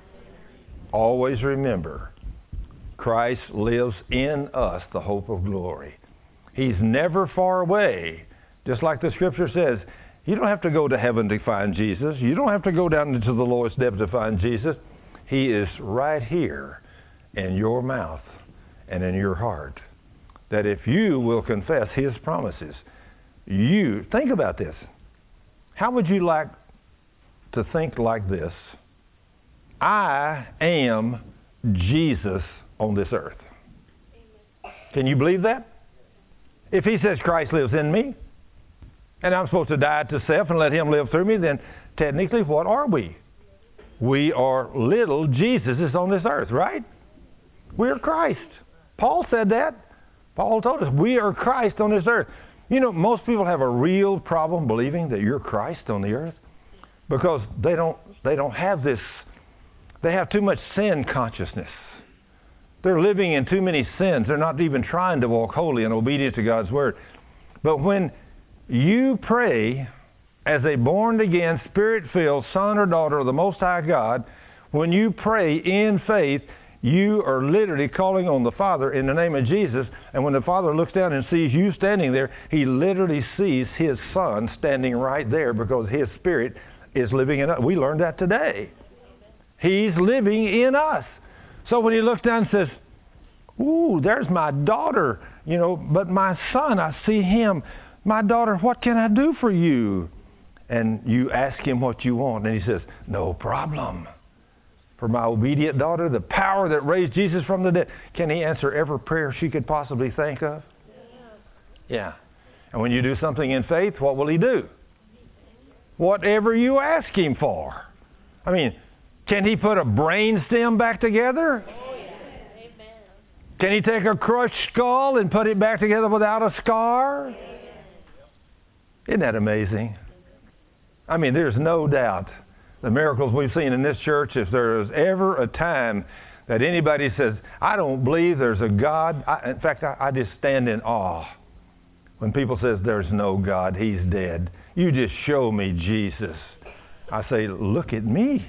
Always remember, Christ lives in us, the hope of glory. He's never far away. Just like the Scripture says, you don't have to go to heaven to find Jesus. You don't have to go down into the lowest depths to find Jesus. He is right here in your mouth and in your heart. That if you will confess His promises, think about this. How would you like to think like this? I am Jesus on this earth. Can you believe that? If He says Christ lives in me, and I'm supposed to die to self and let Him live through me, then technically what are we? We are little Jesuses on this earth, right? We are Christ. Paul said that. Paul told us we are Christ on this earth. You know, most people have a real problem believing that you're Christ on the earth because they don't have this. They have too much sin consciousness. They're living in too many sins. They're not even trying to walk holy and obedient to God's Word. But when you pray as a born-again, Spirit-filled son or daughter of the Most High God, when you pray in faith, you are literally calling on the Father in the name of Jesus. And when the Father looks down and sees you standing there, He literally sees His Son standing right there because His Spirit is living in us. We learned that today. He's living in us. So when He looks down and says, ooh, there's my daughter, but my son, I see him. My daughter, what can I do for you? And you ask Him what you want, and He says, no problem. For my obedient daughter, the power that raised Jesus from the dead. Can He answer every prayer she could possibly think of? Yeah. And when you do something in faith, what will He do? Whatever you ask Him for. I mean, can He put a brain stem back together? Can He take a crushed skull and put it back together without a scar? Isn't that amazing? I mean, there's no doubt the miracles we've seen in this church, if there is ever a time that anybody says, I don't believe there's a God. In fact, I just stand in awe when people says there's no God, He's dead. You just show me Jesus. I say, look at me.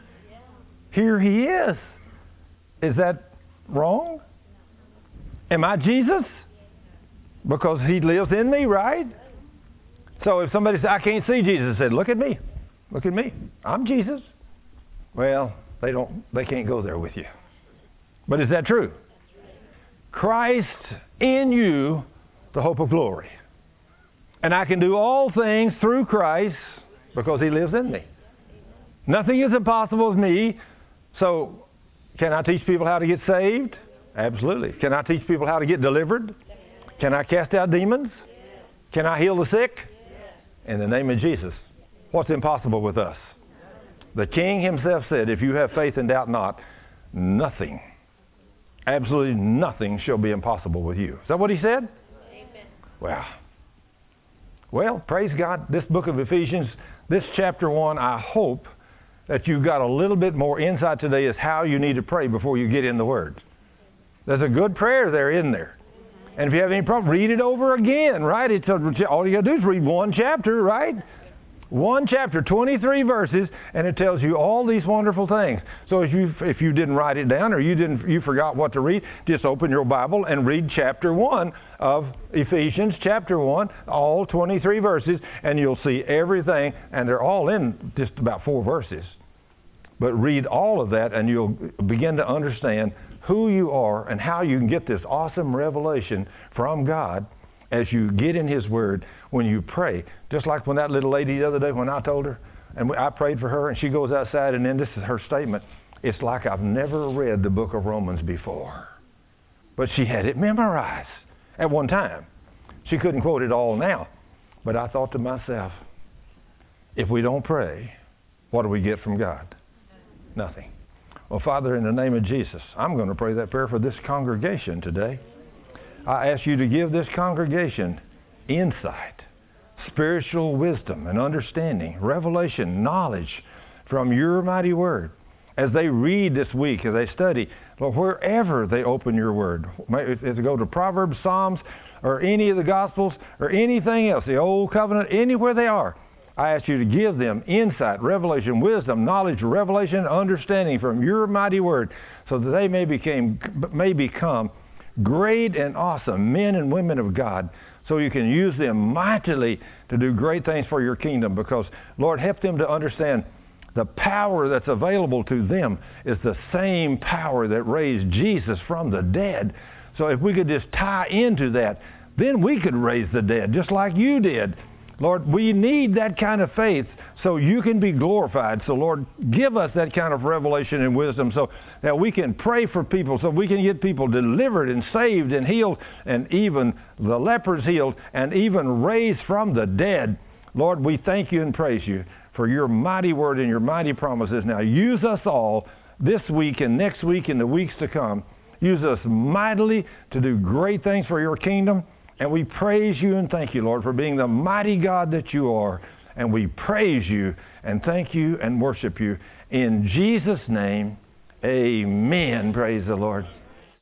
Here He is. Is that wrong? Am I Jesus? Because He lives in me, right? So if somebody says, I can't see Jesus, I said, look at me. Look at me. I'm Jesus. Well, they can't go there with you. But is that true? Christ in you, the hope of glory. And I can do all things through Christ because He lives in me. Nothing is impossible with me. So, can I teach people how to get saved? Absolutely. Can I teach people how to get delivered? Can I cast out demons? Can I heal the sick? In the name of Jesus. What's impossible with us? The King Himself said, if you have faith and doubt not, nothing, absolutely nothing shall be impossible with you. Is that what He said? Amen. Well, praise God. This book of Ephesians, this chapter 1, I hope that you've got a little bit more insight today as how you need to pray before you get in the Word. There's a good prayer there, isn't there? And if you have any problem, read it over again, right? All you got to do is read one chapter, right? One chapter, 23 verses, and it tells you all these wonderful things. So if you didn't write it down or you forgot what to read, just open your Bible and read chapter 1 of Ephesians, chapter 1, all 23 verses, and you'll see everything, and they're all in just about 4 verses. But read all of that, and you'll begin to understand who you are and how you can get this awesome revelation from God as you get in His Word when you pray. Just like when that little lady the other day, when I told her, and I prayed for her, and she goes outside, and then this is her statement. It's like I've never read the book of Romans before. But she had it memorized at one time. She couldn't quote it all now. But I thought to myself, if we don't pray, what do we get from God? Nothing. Well, Father, in the name of Jesus, I'm going to pray that prayer for this congregation today. I ask you to give this congregation insight, spiritual wisdom and understanding, revelation, knowledge from your mighty Word. As they read this week, as they study, Lord, wherever they open your Word, if they go to Proverbs, Psalms, or any of the Gospels, or anything else, the Old Covenant, anywhere they are, I ask you to give them insight, revelation, wisdom, knowledge, revelation, understanding from your mighty Word so that they may become great and awesome men and women of God so you can use them mightily to do great things for your kingdom because, Lord, help them to understand the power that's available to them is the same power that raised Jesus from the dead. So if we could just tie into that, then we could raise the dead just like you did. Lord, we need that kind of faith so you can be glorified. So, Lord, give us that kind of revelation and wisdom so that we can pray for people, so we can get people delivered and saved and healed, and even the lepers healed, and even raised from the dead. Lord, we thank you and praise you for your mighty Word and your mighty promises. Now, use us all this week and next week and the weeks to come. Use us mightily to do great things for your kingdom. And we praise you and thank you, Lord, for being the mighty God that you are. And we praise you and thank you and worship you. In Jesus' name, amen. Praise the Lord.